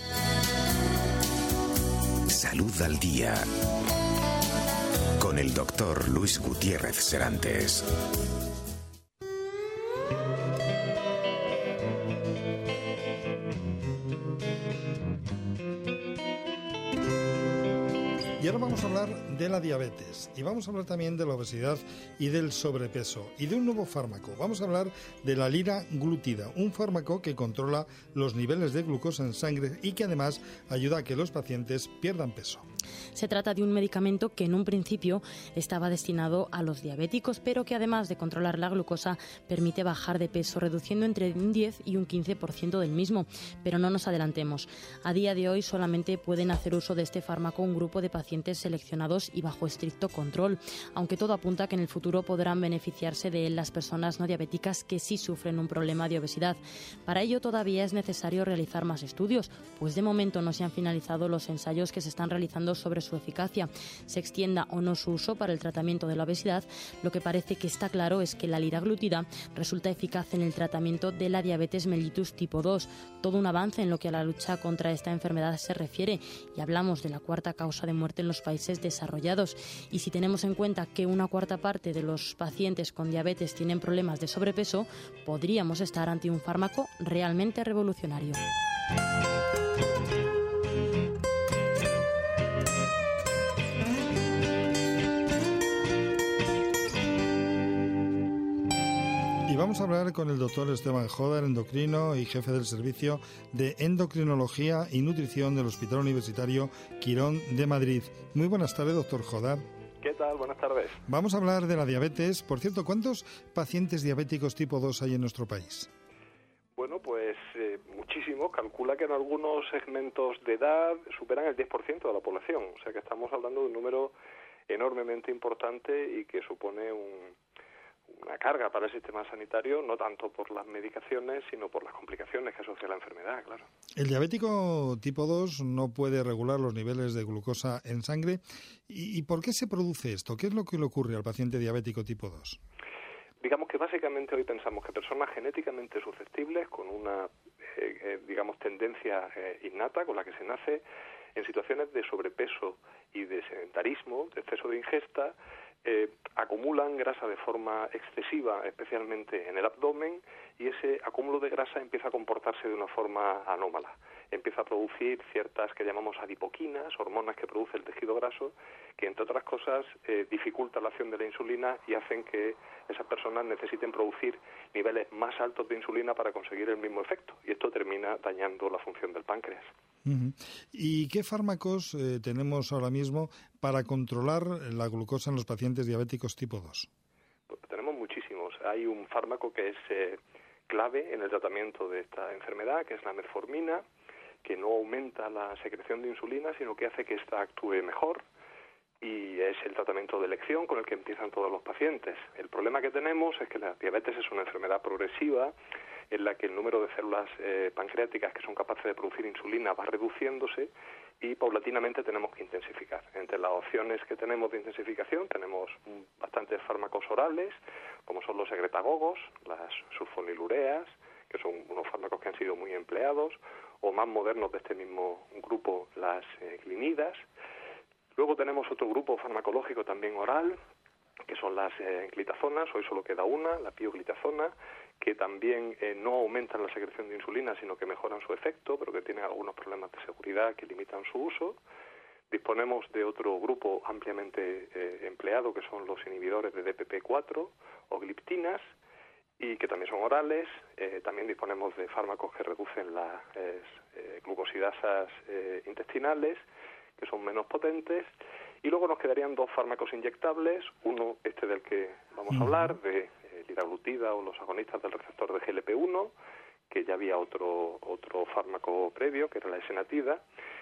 Salud al Día con el doctor Luis Gutiérrez Serantes. Y ahora vamos a hablar de la diabetes y vamos a hablar también de la obesidad y del sobrepeso y de un nuevo fármaco. Vamos a hablar de la liraglutida, un fármaco que controla los niveles de glucosa en sangre y que además ayuda a que los pacientes pierdan peso. Se trata de un medicamento que en un principio estaba destinado a los diabéticos, pero que además de controlar la glucosa permite bajar de peso, reduciendo entre un diez y un quince por ciento del mismo. Pero no nos adelantemos. A día de hoy solamente pueden hacer uso de este fármaco un grupo de pacientes seleccionados y bajo estricto control, aunque todo apunta a que en el futuro podrán beneficiarse de él las personas no diabéticas que sí sufren un problema de obesidad. Para ello todavía es necesario realizar más estudios, pues de momento no se han finalizado los ensayos que se están realizando sobre su eficacia. Se extienda o no su uso para el tratamiento de la obesidad, lo que parece que está claro es que la liraglutida resulta eficaz en el tratamiento de la diabetes mellitus tipo dos, todo un avance en lo que a la lucha contra esta enfermedad se refiere, y hablamos de la cuarta causa de muerte en los países desarrollados. Y si tenemos en cuenta que una cuarta parte de los pacientes con diabetes tienen problemas de sobrepeso, podríamos estar ante un fármaco realmente revolucionario. Y vamos a hablar con el doctor Esteban Jodar, endocrino y jefe del Servicio de Endocrinología y Nutrición del Hospital Universitario Quirón de Madrid. Muy buenas tardes, doctor Jodar. ¿Qué tal? Buenas tardes. Vamos a hablar de la diabetes. Por cierto, ¿cuántos pacientes diabéticos tipo dos hay en nuestro país? Bueno, pues eh, muchísimos. Calcula que en algunos segmentos de edad superan el diez por ciento de la población. O sea que estamos hablando de un número enormemente importante y que supone un... una carga para el sistema sanitario, no tanto por las medicaciones, sino por las complicaciones que asocia la enfermedad, claro. El diabético tipo dos no puede regular los niveles de glucosa en sangre. ¿Y, y por qué se produce esto? ¿Qué es lo que le ocurre al paciente diabético tipo dos? Digamos que básicamente hoy pensamos que personas genéticamente susceptibles, con una, eh, eh, digamos, tendencia eh, innata con la que se nace, en situaciones de sobrepeso y de sedentarismo, de exceso de ingesta, Eh, acumulan grasa de forma excesiva, especialmente en el abdomen, y ese acúmulo de grasa empieza a comportarse de una forma anómala. Empieza a producir ciertas que llamamos adipoquinas, hormonas que produce el tejido graso, que entre otras cosas eh, dificultan la acción de la insulina y hacen que esas personas necesiten producir niveles más altos de insulina para conseguir el mismo efecto, y esto termina dañando la función del páncreas. Uh-huh. ¿Y qué fármacos eh, tenemos ahora mismo para controlar la glucosa en los pacientes diabéticos tipo dos? Pues tenemos muchísimos. Hay un fármaco que es eh, clave en el tratamiento de esta enfermedad, que es la metformina, que no aumenta la secreción de insulina, sino que hace que ésta actúe mejor, y es el tratamiento de elección con el que empiezan todos los pacientes. El problema que tenemos es que la diabetes es una enfermedad progresiva en la que el número de células eh, pancreáticas que son capaces de producir insulina va reduciéndose y paulatinamente tenemos que intensificar. Entre las opciones que tenemos de intensificación tenemos bastantes fármacos orales, como son los secretagogos, las sulfonilureas, que son unos fármacos que han sido muy empleados, o más modernos de este mismo grupo, las eh, glinidas. Luego tenemos otro grupo farmacológico también oral, que son las eh, glitazonas, hoy solo queda una, la pioglitazona, que también eh, no aumentan la secreción de insulina, sino que mejoran su efecto, pero que tienen algunos problemas de seguridad que limitan su uso. Disponemos de otro grupo ampliamente eh, empleado, que son los inhibidores de D P P cuatro o gliptinas, y que también son orales. Eh, también disponemos de fármacos que reducen las eh, glucosidasas eh, intestinales, que son menos potentes. Y luego nos quedarían dos fármacos inyectables, uno este del que vamos a hablar, de eh, liraglutida o los agonistas del receptor de G L P uno, que ya había otro otro fármaco previo, que era la esenatida,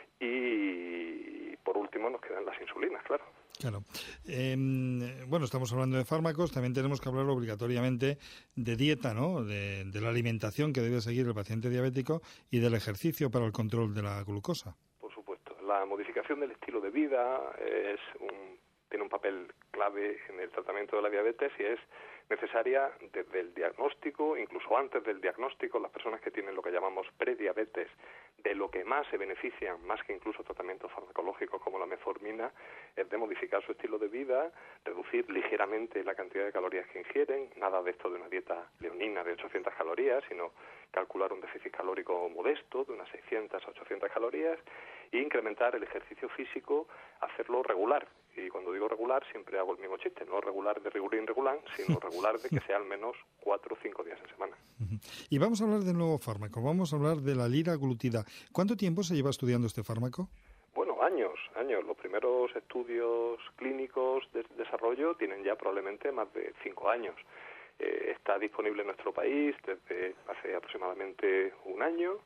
y por último nos quedan las insulinas, claro. Claro. Eh, bueno, estamos hablando de fármacos, también tenemos que hablar obligatoriamente de dieta, ¿no? De, de la alimentación que debe seguir el paciente diabético y del ejercicio para el control de la glucosa. Por supuesto. La modificación del estilo de vida es un, tiene un papel clave en el tratamiento de la diabetes y es necesaria desde el diagnóstico, incluso antes del diagnóstico. Las personas que tienen lo que llamamos prediabetes, de lo que más se benefician, más que incluso tratamientos farmacológicos como la metformina, es de modificar su estilo de vida, reducir ligeramente la cantidad de calorías que ingieren, nada de esto de una dieta leonina de ochocientas calorías, sino calcular un déficit calórico modesto de unas seiscientas a ochocientas calorías, e incrementar el ejercicio físico, hacerlo regular. Y cuando digo regular siempre hago el mismo chiste, no regular de rigurín regulán, sino regular de que sea al menos cuatro o cinco días en semana. Y vamos a hablar del nuevo fármaco, vamos a hablar de la liraglutida. ¿Cuánto tiempo se lleva estudiando este fármaco? Bueno, años, años. Los primeros estudios clínicos de desarrollo tienen ya probablemente más de cinco años. Eh, está disponible en nuestro país desde hace aproximadamente un año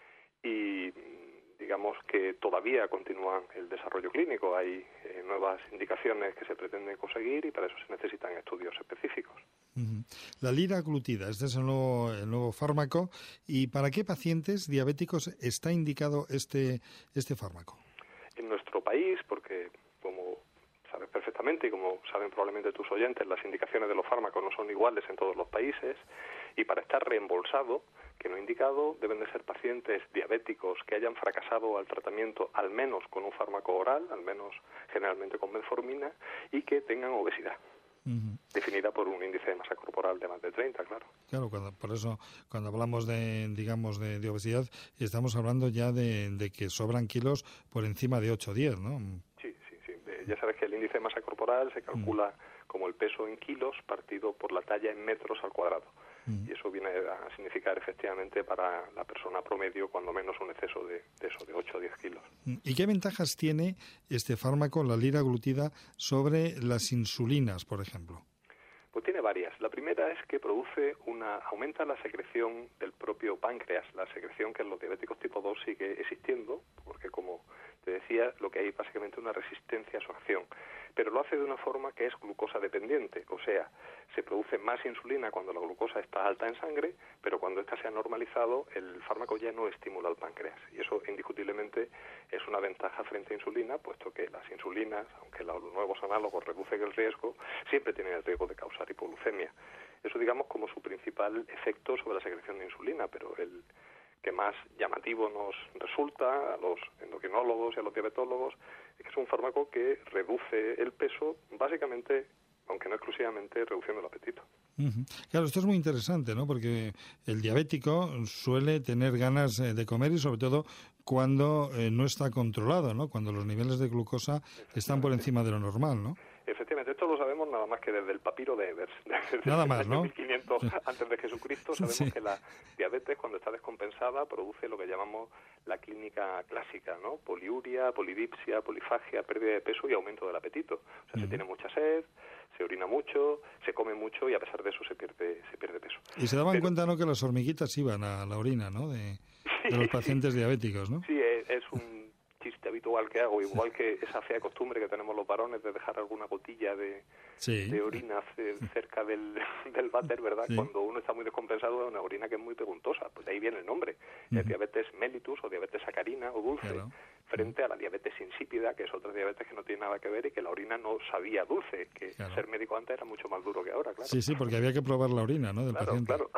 y digamos que todavía continúa el desarrollo clínico. Hay eh, nuevas indicaciones que se pretenden conseguir y para eso se necesitan estudios específicos. Uh-huh. La liraglutida, este es el nuevo, el nuevo fármaco. ¿Y para qué pacientes diabéticos está indicado este, este fármaco? En nuestro país, porque como sabes perfectamente y como saben probablemente tus oyentes, las indicaciones de los fármacos no son iguales en todos los países, y para estar reembolsado, que no indicado, deben de ser pacientes diabéticos que hayan fracasado al tratamiento al menos con un fármaco oral, al menos generalmente con metformina, y que tengan obesidad. Uh-huh. Definida por un índice de masa corporal de más de treinta, claro. Claro, cuando, por eso cuando hablamos de, digamos, de, de obesidad, estamos hablando ya de, de que sobran kilos por encima de ocho o diez, ¿no? Sí, sí, sí. De, ya sabes que el índice de masa corporal se calcula uh-huh. como el peso en kilos partido por la talla en metros al cuadrado. Uh-huh. Y eso viene a significar efectivamente para la persona promedio cuando menos un exceso de, de eso, de ocho o diez kilos. ¿Y qué ventajas tiene este fármaco, la liraglutida, sobre las insulinas, por ejemplo? Pues tiene varias. La primera es que produce una, aumenta la secreción del propio páncreas, la secreción que en los diabéticos tipo dos sigue existiendo, porque como te decía, lo que hay es básicamente una resistencia a su acción, pero lo hace de una forma que es glucosa dependiente, o sea, se produce más insulina cuando la glucosa está alta en sangre, pero cuando esta se ha normalizado, el fármaco ya no estimula al páncreas, y eso indiscutiblemente es una ventaja frente a insulina, puesto que las insulinas, aunque los nuevos análogos reducen el riesgo, siempre tienen el riesgo de causar hipoglucemia. Eso, digamos, como su principal efecto sobre la secreción de insulina, pero el que más llamativo nos resulta a los endocrinólogos y a los diabetólogos es que es un fármaco que reduce el peso, básicamente, aunque no exclusivamente, reduciendo el apetito. Uh-huh. Claro, esto es muy interesante, ¿no? Porque el diabético suele tener ganas de comer y sobre todo cuando eh, no está controlado, ¿no? Cuando los niveles de glucosa están por encima de lo normal, ¿no? Efectivamente, esto lo sabemos nada más que desde el papiro de Ebers. Desde nada más, ¿no? mil quinientos antes de Jesucristo sabemos sí. que la diabetes, cuando está descompensada, produce lo que llamamos la clínica clásica, ¿no? Poliuria, polidipsia, polifagia, pérdida de peso y aumento del apetito. O sea, uh-huh. se tiene mucha sed, se orina mucho, se come mucho y a pesar de eso se pierde se pierde peso. Y se daban Pero, cuenta, ¿no?, que las hormiguitas iban a la orina, ¿no?, de, sí, de los pacientes sí. diabéticos, ¿no? Sí, es, es un chiste habitual que hago, igual sí. que esa fea costumbre que tenemos los varones de dejar alguna gotilla de, sí. de orina cerca del, del váter, ¿verdad? Sí. Cuando uno está muy descompensado, es una orina que es muy preguntosa, pues de ahí viene el nombre. Uh-huh. Es diabetes mellitus o diabetes sacarina o dulce, claro. frente a la diabetes insípida, que es otra diabetes que no tiene nada que ver y que la orina no sabía dulce, que claro. ser médico antes era mucho más duro que ahora, claro. Sí, sí, porque había que probar la orina, ¿no?, del claro, paciente. Claro,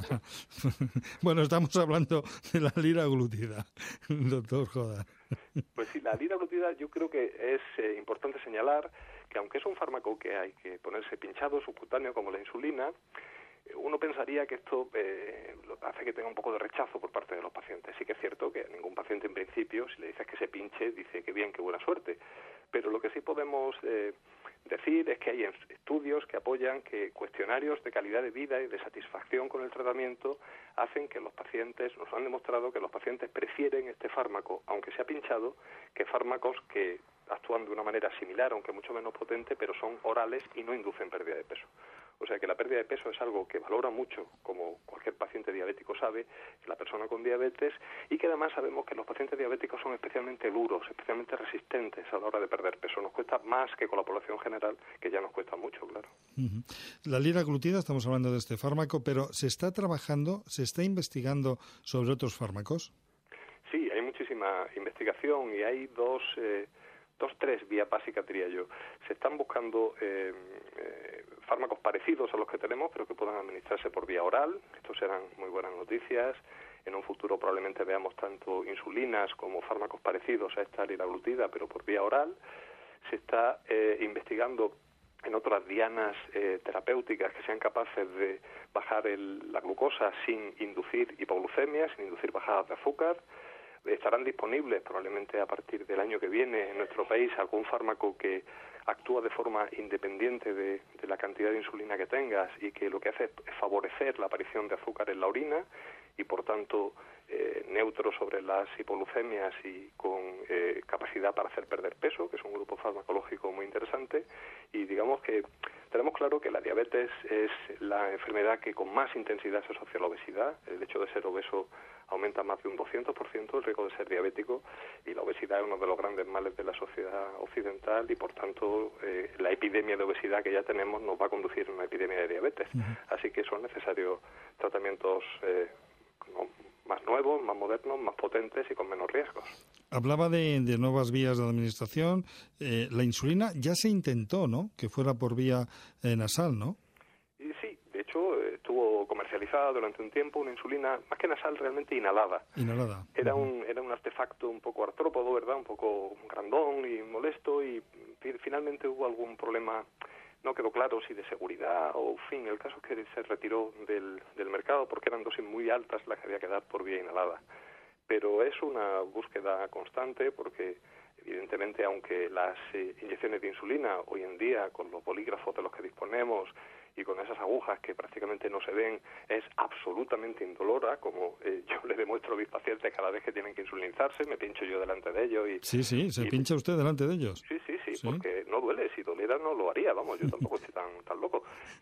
Bueno, estamos hablando de la liraglutida, doctor Jodar. Pues sí, la liraglutida yo creo que es eh, importante señalar que aunque es un fármaco que hay que ponerse pinchado, subcutáneo, como la insulina, uno pensaría que esto eh, hace que tenga un poco de rechazo por parte de los pacientes. Sí que es cierto que ningún paciente en principio, si le dices que se pinche, dice que bien, que buena suerte. Pero lo que sí podemos eh, decir es que hay estudios que apoyan que cuestionarios de calidad de vida y de satisfacción con el tratamiento hacen que los pacientes, nos han demostrado que los pacientes prefieren este fármaco, aunque sea pinchado, que fármacos que actúan de una manera similar, aunque mucho menos potente, pero son orales y no inducen pérdida de peso. O sea que la pérdida de peso es algo que valora mucho, como cualquier paciente diabético sabe, la persona con diabetes, y que además sabemos que los pacientes diabéticos son especialmente duros, especialmente resistentes a la hora de perder peso. Nos cuesta más que con la población general, que ya nos cuesta mucho, claro. Uh-huh. La liraglutida, estamos hablando de este fármaco, pero ¿se está trabajando, se está investigando sobre otros fármacos? Sí, hay muchísima investigación y hay dos... Eh, Dos, tres vías básicas, diría yo. Se están buscando eh, eh, fármacos parecidos a los que tenemos, pero que puedan administrarse por vía oral. Estos serán muy buenas noticias. En un futuro probablemente veamos tanto insulinas como fármacos parecidos a esta liraglutida, pero por vía oral. Se está eh, investigando en otras dianas eh, terapéuticas que sean capaces de bajar el, la glucosa sin inducir hipoglucemia, sin inducir bajadas de azúcar. Estarán disponibles probablemente a partir del año que viene en nuestro país algún fármaco que actúa de forma independiente de, de la cantidad de insulina que tengas y que lo que hace es favorecer la aparición de azúcar en la orina y por tanto eh, neutro sobre las hipoglucemias y con eh, capacidad para hacer perder peso, que es un grupo farmacológico muy interesante. Y digamos que tenemos claro que la diabetes es la enfermedad que con más intensidad se asocia a la obesidad. El hecho de ser obeso aumenta más de un doscientos por ciento el riesgo de ser diabético, y la obesidad es uno de los grandes males de la sociedad occidental y por tanto eh, la epidemia de obesidad que ya tenemos nos va a conducir a una epidemia de diabetes. Uh-huh. Así que son necesarios tratamientos eh, más nuevos, más modernos, más potentes y con menos riesgos. Hablaba de, de nuevas vías de administración. Eh, la insulina ya se intentó, ¿no?, que fuera por vía eh, nasal, ¿no? Y sí, de hecho eh, estuvo comercializada durante un tiempo una insulina más que nasal, realmente inhalada. Inhalada. Era un era un artefacto un poco artrópodo, ¿verdad? Un poco grandón y molesto, y finalmente hubo algún problema. No quedó claro si de seguridad o, en fin, el caso es que se retiró del, del mercado porque eran dosis muy altas las que había que dar por vía inhalada. Pero es una búsqueda constante porque, evidentemente, aunque las eh, inyecciones de insulina hoy en día, con los bolígrafos de los que disponemos y con esas agujas que prácticamente no se ven, es absolutamente indolora, como eh, yo le demuestro a mis pacientes cada vez que tienen que insulinizarse, me pincho yo delante de ellos. Y, sí, sí, se y, pincha usted delante de ellos. Sí, sí, sí, sí, porque no duele, si doliera no lo haría, vamos, yo tampoco estoy tan, tan loco.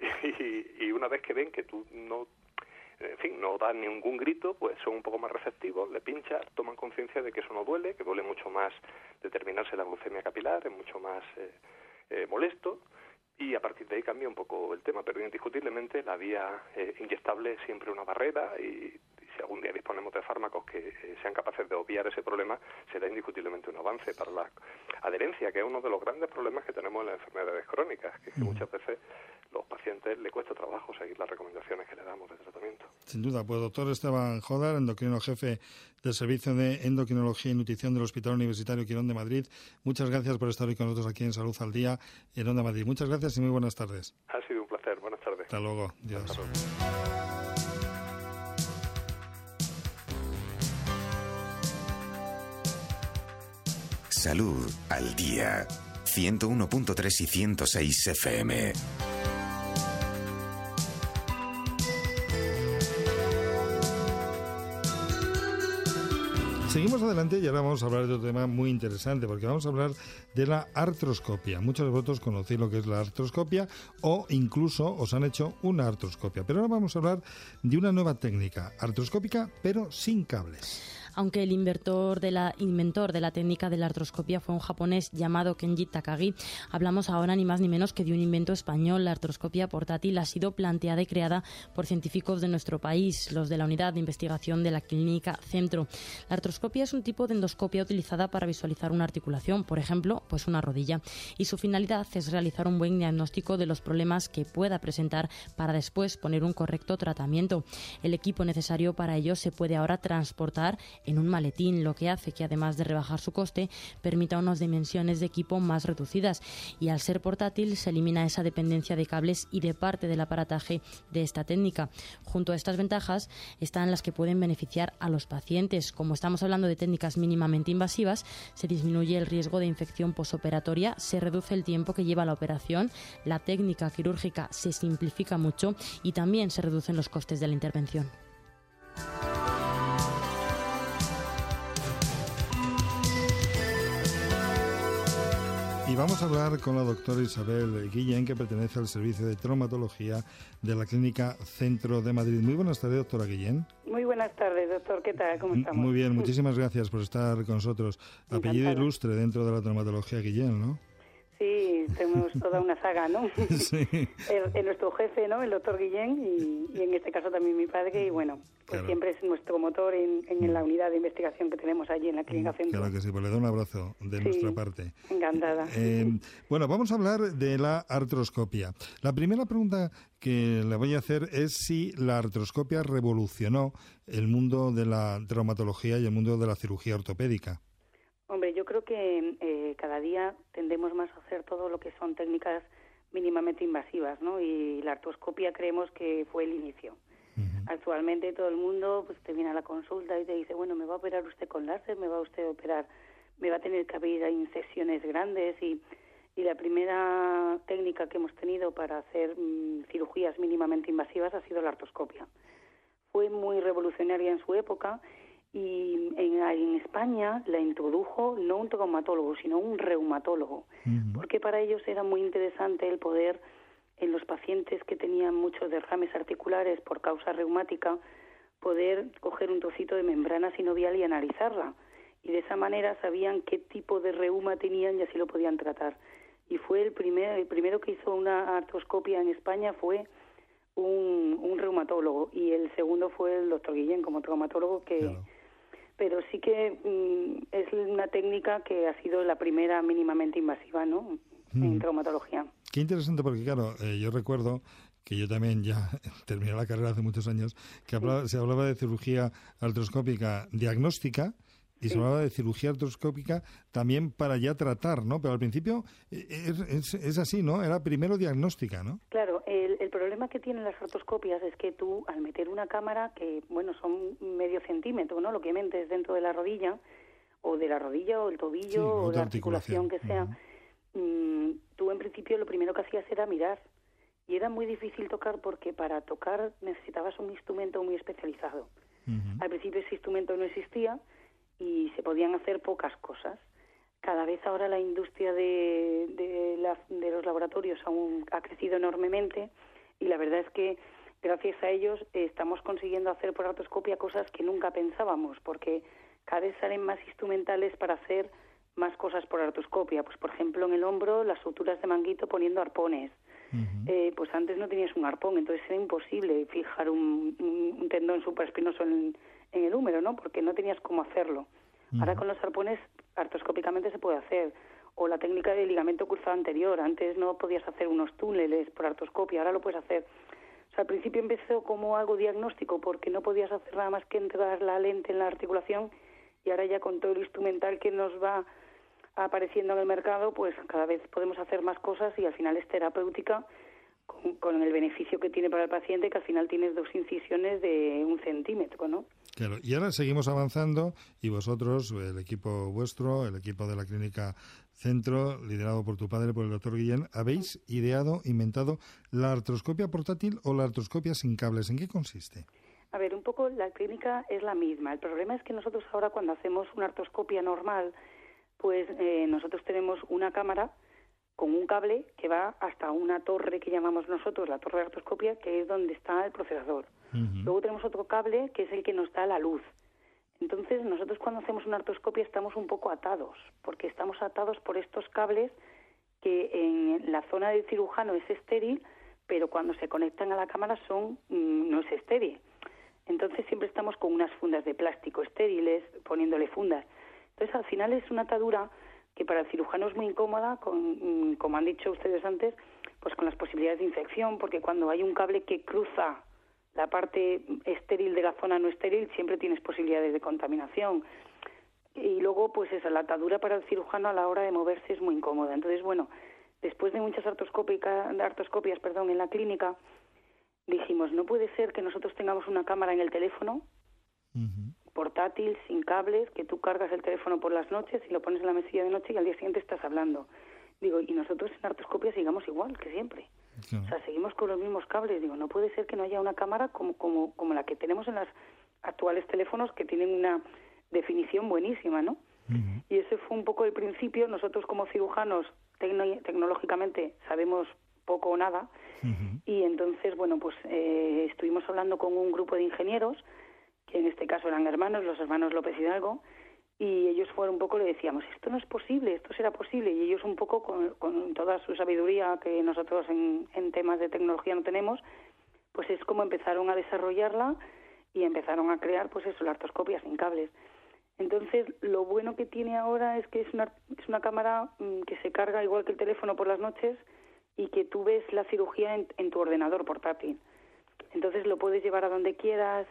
Y, y una vez que ven que tú no, en fin, no das ningún grito, pues son un poco más receptivos, le pinchas, toman conciencia de que eso no duele, que duele mucho más determinarse la glucemia capilar, es mucho más eh, eh, molesto. Y a partir de ahí cambia un poco el tema, pero indiscutiblemente la vía eh, inyectable es siempre una barrera y, y si algún día disponemos de fármacos que eh, sean capaces de obviar ese problema, será indiscutiblemente un avance para la adherencia, que es uno de los grandes problemas que tenemos en las enfermedades crónicas, que, es que muchas veces los pacientes les cuesta trabajo seguir las recomendaciones que le damos de tratamiento. Sin duda, pues doctor Esteban Jodar, endocrino jefe del Servicio de Endocrinología y Nutrición del Hospital Universitario Quirón de Madrid, muchas gracias por estar hoy con nosotros aquí en Salud al Día en Onda Madrid. Muchas gracias y muy buenas tardes. Ha sido un placer, buenas tardes. Hasta luego. Dios. Hasta luego. Salud al Día. ciento uno punto tres y ciento seis F M. Seguimos adelante y ahora vamos a hablar de otro tema muy interesante, porque vamos a hablar de la artroscopia. Muchos de vosotros conocéis lo que es la artroscopia o incluso os han hecho una artroscopia. Pero ahora vamos a hablar de una nueva técnica artroscópica, pero sin cables. Aunque el inventor de la, inventor de la técnica de la artroscopia fue un japonés llamado Kenji Takagi, hablamos ahora ni más ni menos que de un invento español. La artroscopia portátil ha sido planteada y creada por científicos de nuestro país, los de la Unidad de Investigación de la Clínica Centro. La artroscopia es un tipo de endoscopia utilizada para visualizar una articulación, por ejemplo, pues una rodilla, y su finalidad es realizar un buen diagnóstico de los problemas que pueda presentar para después poner un correcto tratamiento. El equipo necesario para ello se puede ahora transportar en un maletín, lo que hace que, además de rebajar su coste, permita unas dimensiones de equipo más reducidas, y al ser portátil se elimina esa dependencia de cables y de parte del aparataje de esta técnica. Junto a estas ventajas están las que pueden beneficiar a los pacientes. Como estamos hablando de técnicas mínimamente invasivas, se disminuye el riesgo de infección posoperatoria, se reduce el tiempo que lleva la operación, la técnica quirúrgica se simplifica mucho y también se reducen los costes de la intervención. Y vamos a hablar con la doctora Isabel Guillén, que pertenece al Servicio de Traumatología de la Clínica Centro de Madrid. Muy buenas tardes, doctora Guillén. Muy buenas tardes, doctor. ¿Qué tal? ¿Cómo estamos? Muy bien, muchísimas gracias por estar con nosotros. Encantada. Apellido ilustre dentro de la traumatología Guillén, ¿no? Sí, tenemos toda una saga, ¿no? Sí. el, el nuestro jefe, ¿no? El doctor Guillén y, y en este caso también mi padre, y bueno, pues claro, siempre es nuestro motor en, en la unidad de investigación que tenemos allí en la Clínica Centro. Claro que sí, pues le doy un abrazo de sí, nuestra parte. Encantada. Eh, bueno, vamos a hablar de la artroscopia. La primera pregunta que le voy a hacer es si la artroscopia revolucionó el mundo de la traumatología y el mundo de la cirugía ortopédica. Hombre, yo creo que eh, cada día tendemos más a hacer todo lo que son técnicas mínimamente invasivas, ¿no? Y la artroscopia creemos que fue el inicio. Uh-huh. Actualmente todo el mundo pues te viene a la consulta y te dice, bueno, me va a operar usted con láser, me va usted a operar, me va a tener que abrir incisiones grandes, y, y la primera técnica que hemos tenido para hacer mmm, cirugías mínimamente invasivas ha sido la artroscopia. Fue muy revolucionaria en su época. Y en, en España la introdujo no un traumatólogo, sino un reumatólogo, uh-huh. porque para ellos era muy interesante el poder, en los pacientes que tenían muchos derrames articulares por causa reumática, poder coger un trocito de membrana sinovial y analizarla. Y de esa manera sabían qué tipo de reuma tenían y así lo podían tratar. Y fue el, primer, el primero que hizo una artroscopia en España fue un, un reumatólogo, y el segundo fue el doctor Guillén como traumatólogo, que... Claro. Pero sí que mm, es una técnica que ha sido la primera mínimamente invasiva, ¿no? Mm. En traumatología. Qué interesante, porque claro, eh, yo recuerdo que yo también ya terminé la carrera hace muchos años, que hablaba, sí. se hablaba de cirugía artroscópica diagnóstica y sí. se hablaba de cirugía artroscópica también para ya tratar, ¿no? Pero al principio es, es, es así, ¿no? Era primero diagnóstica, ¿no? Claro, el, el problema que tienen las artroscopias es que tú, al meter una cámara que, bueno, son medio centímetro, ¿no? Lo que metes dentro de la rodilla, o de la rodilla, o el tobillo, sí, o la articulación, articulación que sea, uh-huh. mmm, tú en principio lo primero que hacías era mirar. Y era muy difícil tocar porque para tocar necesitabas un instrumento muy especializado. Uh-huh. Al principio ese instrumento no existía y se podían hacer pocas cosas. Cada vez ahora la industria de, de, la, de los laboratorios aún ha crecido enormemente, y la verdad es que gracias a ellos eh, estamos consiguiendo hacer por artroscopia cosas que nunca pensábamos, porque cada vez salen más instrumentales para hacer más cosas por artroscopia. Pues por ejemplo en el hombro las suturas de manguito poniendo arpones. Uh-huh. Eh, pues antes no tenías un arpón, entonces era imposible fijar un, un, un tendón supraespinoso en, en el húmero, ¿no? Porque no tenías cómo hacerlo. Uh-huh. Ahora con los arpones artroscópicamente se puede hacer. O la técnica del ligamento cruzado anterior. Antes no podías hacer unos túneles por artroscopia, ahora lo puedes hacer. O sea, al principio empezó como algo diagnóstico porque no podías hacer nada más que entrar la lente en la articulación, y ahora ya con todo el instrumental que nos va apareciendo en el mercado, pues cada vez podemos hacer más cosas, y al final es terapéutica con, con el beneficio que tiene para el paciente, que al final tienes dos incisiones de un centímetro, ¿no? Claro, y ahora seguimos avanzando, y vosotros, el equipo vuestro, el equipo de la Clínica Centro, liderado por tu padre, por el doctor Guillén, habéis ideado, inventado la artroscopia portátil o la artroscopia sin cables. ¿En qué consiste? A ver, un poco la clínica es la misma. El problema es que nosotros ahora cuando hacemos una artroscopia normal, pues eh, nosotros tenemos una cámara con un cable que va hasta una torre que llamamos nosotros la torre de artroscopia, que es donde está el procesador. Uh-huh. Luego tenemos otro cable que es el que nos da la luz. Entonces nosotros cuando hacemos una artroscopia estamos un poco atados, porque estamos atados por estos cables que en la zona del cirujano es estéril, pero cuando se conectan a la cámara son mmm, no es estéril. Entonces siempre estamos con unas fundas de plástico estériles, poniéndole fundas. Entonces, al final es una atadura que para el cirujano es muy incómoda, con, como han dicho ustedes antes, pues con las posibilidades de infección, porque cuando hay un cable que cruza la parte estéril de la zona no estéril, siempre tienes posibilidades de contaminación. Y luego, pues esa, la atadura para el cirujano a la hora de moverse es muy incómoda. Entonces, bueno, después de muchas artroscópicas, artroscopias perdón, en la clínica, dijimos, no puede ser que nosotros tengamos una cámara en el teléfono, uh-huh. portátil, sin cables, que tú cargas el teléfono por las noches y lo pones en la mesilla de noche y al día siguiente estás hablando. Digo, y nosotros en artroscopia sigamos igual que siempre. Uh-huh. O sea, seguimos con los mismos cables. Digo, no puede ser que no haya una cámara como, como, como la que tenemos en los actuales teléfonos, que tienen una definición buenísima, ¿no? Uh-huh. Y ese fue un poco el principio. Nosotros como cirujanos tecno- tecnológicamente sabemos poco o nada, uh-huh. y entonces, bueno, pues eh, estuvimos hablando con un grupo de ingenieros, que en este caso eran hermanos, los hermanos López Hidalgo, y ellos fueron un poco, le decíamos, esto no es posible, esto será posible, y ellos un poco, con, con toda su sabiduría que nosotros en, en temas de tecnología no tenemos, pues es como empezaron a desarrollarla y empezaron a crear, pues eso, la artroscopia sin cables. Entonces, lo bueno que tiene ahora es que es una, es una cámara mmm, que se carga igual que el teléfono por las noches y que tú ves la cirugía en, en tu ordenador portátil. Entonces, lo puedes llevar a donde quieras,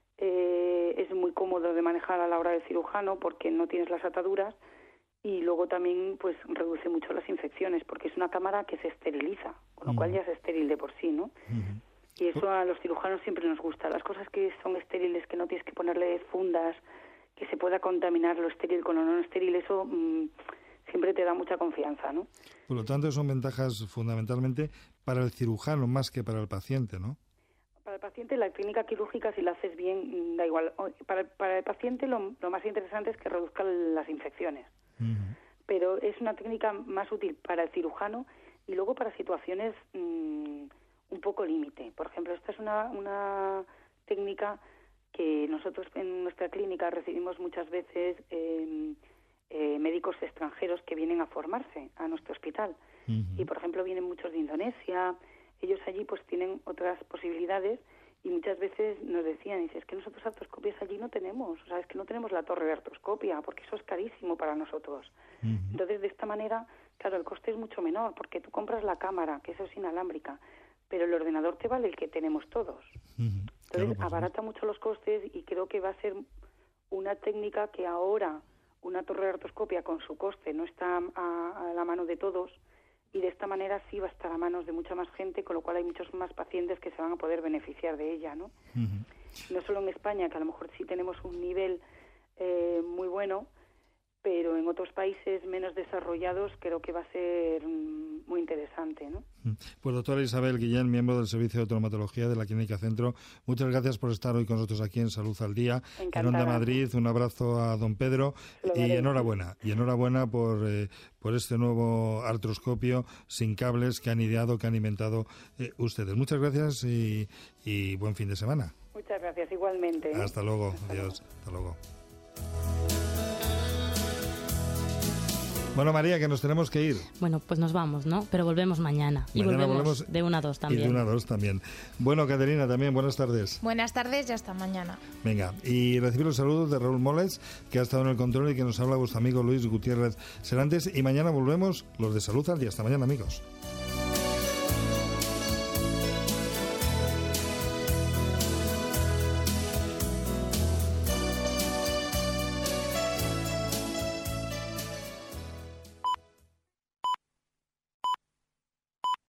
eh, es muy cómodo de manejar a la hora del cirujano porque no tienes las ataduras y luego también pues reduce mucho las infecciones porque es una cámara que se esteriliza, con lo uh-huh. cual ya es estéril de por sí, ¿no? Uh-huh. Y eso a los cirujanos siempre nos gusta. Las cosas que son estériles, que no tienes que ponerle fundas, que se pueda contaminar lo estéril con lo no estéril, eso mmm, siempre te da mucha confianza, ¿no? Por lo tanto, son ventajas fundamentalmente para el cirujano más que para el paciente, ¿no? Para el paciente, la clínica quirúrgica, si la haces bien, da igual. Para, para el paciente, lo, lo más interesante es que reduzca las infecciones. Uh-huh. Pero es una técnica más útil para el cirujano y luego para situaciones mmm, un poco límite. Por ejemplo, esta es una, una técnica que nosotros en nuestra clínica recibimos muchas veces eh, eh, médicos extranjeros que vienen a formarse a nuestro hospital. Uh-huh. Y, por ejemplo, vienen muchos de Indonesia. Ellos allí pues tienen otras posibilidades y muchas veces nos decían, dice, es que nosotros artroscopias allí no tenemos, o sea, es que no tenemos la torre de artroscopia porque eso es carísimo para nosotros. Uh-huh. Entonces, de esta manera, claro, el coste es mucho menor porque tú compras la cámara, que eso es inalámbrica, pero el ordenador te vale el que tenemos todos. Uh-huh. Entonces, claro, abarata mucho los costes y creo que va a ser una técnica que ahora una torre de artroscopia con su coste no está a, a la mano de todos y de esta manera sí va a estar a manos de mucha más gente, con lo cual hay muchos más pacientes que se van a poder beneficiar de ella, ¿no? Uh-huh. No solo en España, que a lo mejor sí tenemos un nivel eh, muy bueno, pero en otros países menos desarrollados creo que va a ser mm, muy interesante, ¿no? Pues doctora Isabel Guillén, miembro del Servicio de Traumatología de la Clínica Centro, muchas gracias por estar hoy con nosotros aquí en Salud al Día, Encantada. En Onda Madrid. Un abrazo a don Pedro y enhorabuena, y enhorabuena por, eh, por este nuevo artroscopio sin cables que han ideado, que han inventado eh, ustedes. Muchas gracias y, y buen fin de semana. Muchas gracias, igualmente. ¿eh? Hasta luego, Hasta adiós, luego. hasta luego. Bueno, María, que nos tenemos que ir. Bueno, pues nos vamos, ¿no? Pero volvemos mañana. Y mañana volvemos, volvemos de una a dos también. Y de una a dos también. Bueno, Caterina, también, buenas tardes. Buenas tardes y hasta mañana. Venga, y recibir los saludos de Raúl Moles, que ha estado en el control y que nos habla vuestro amigo Luis Gutiérrez Serantes. Y mañana volvemos los de Salud al Día. Hasta mañana, amigos.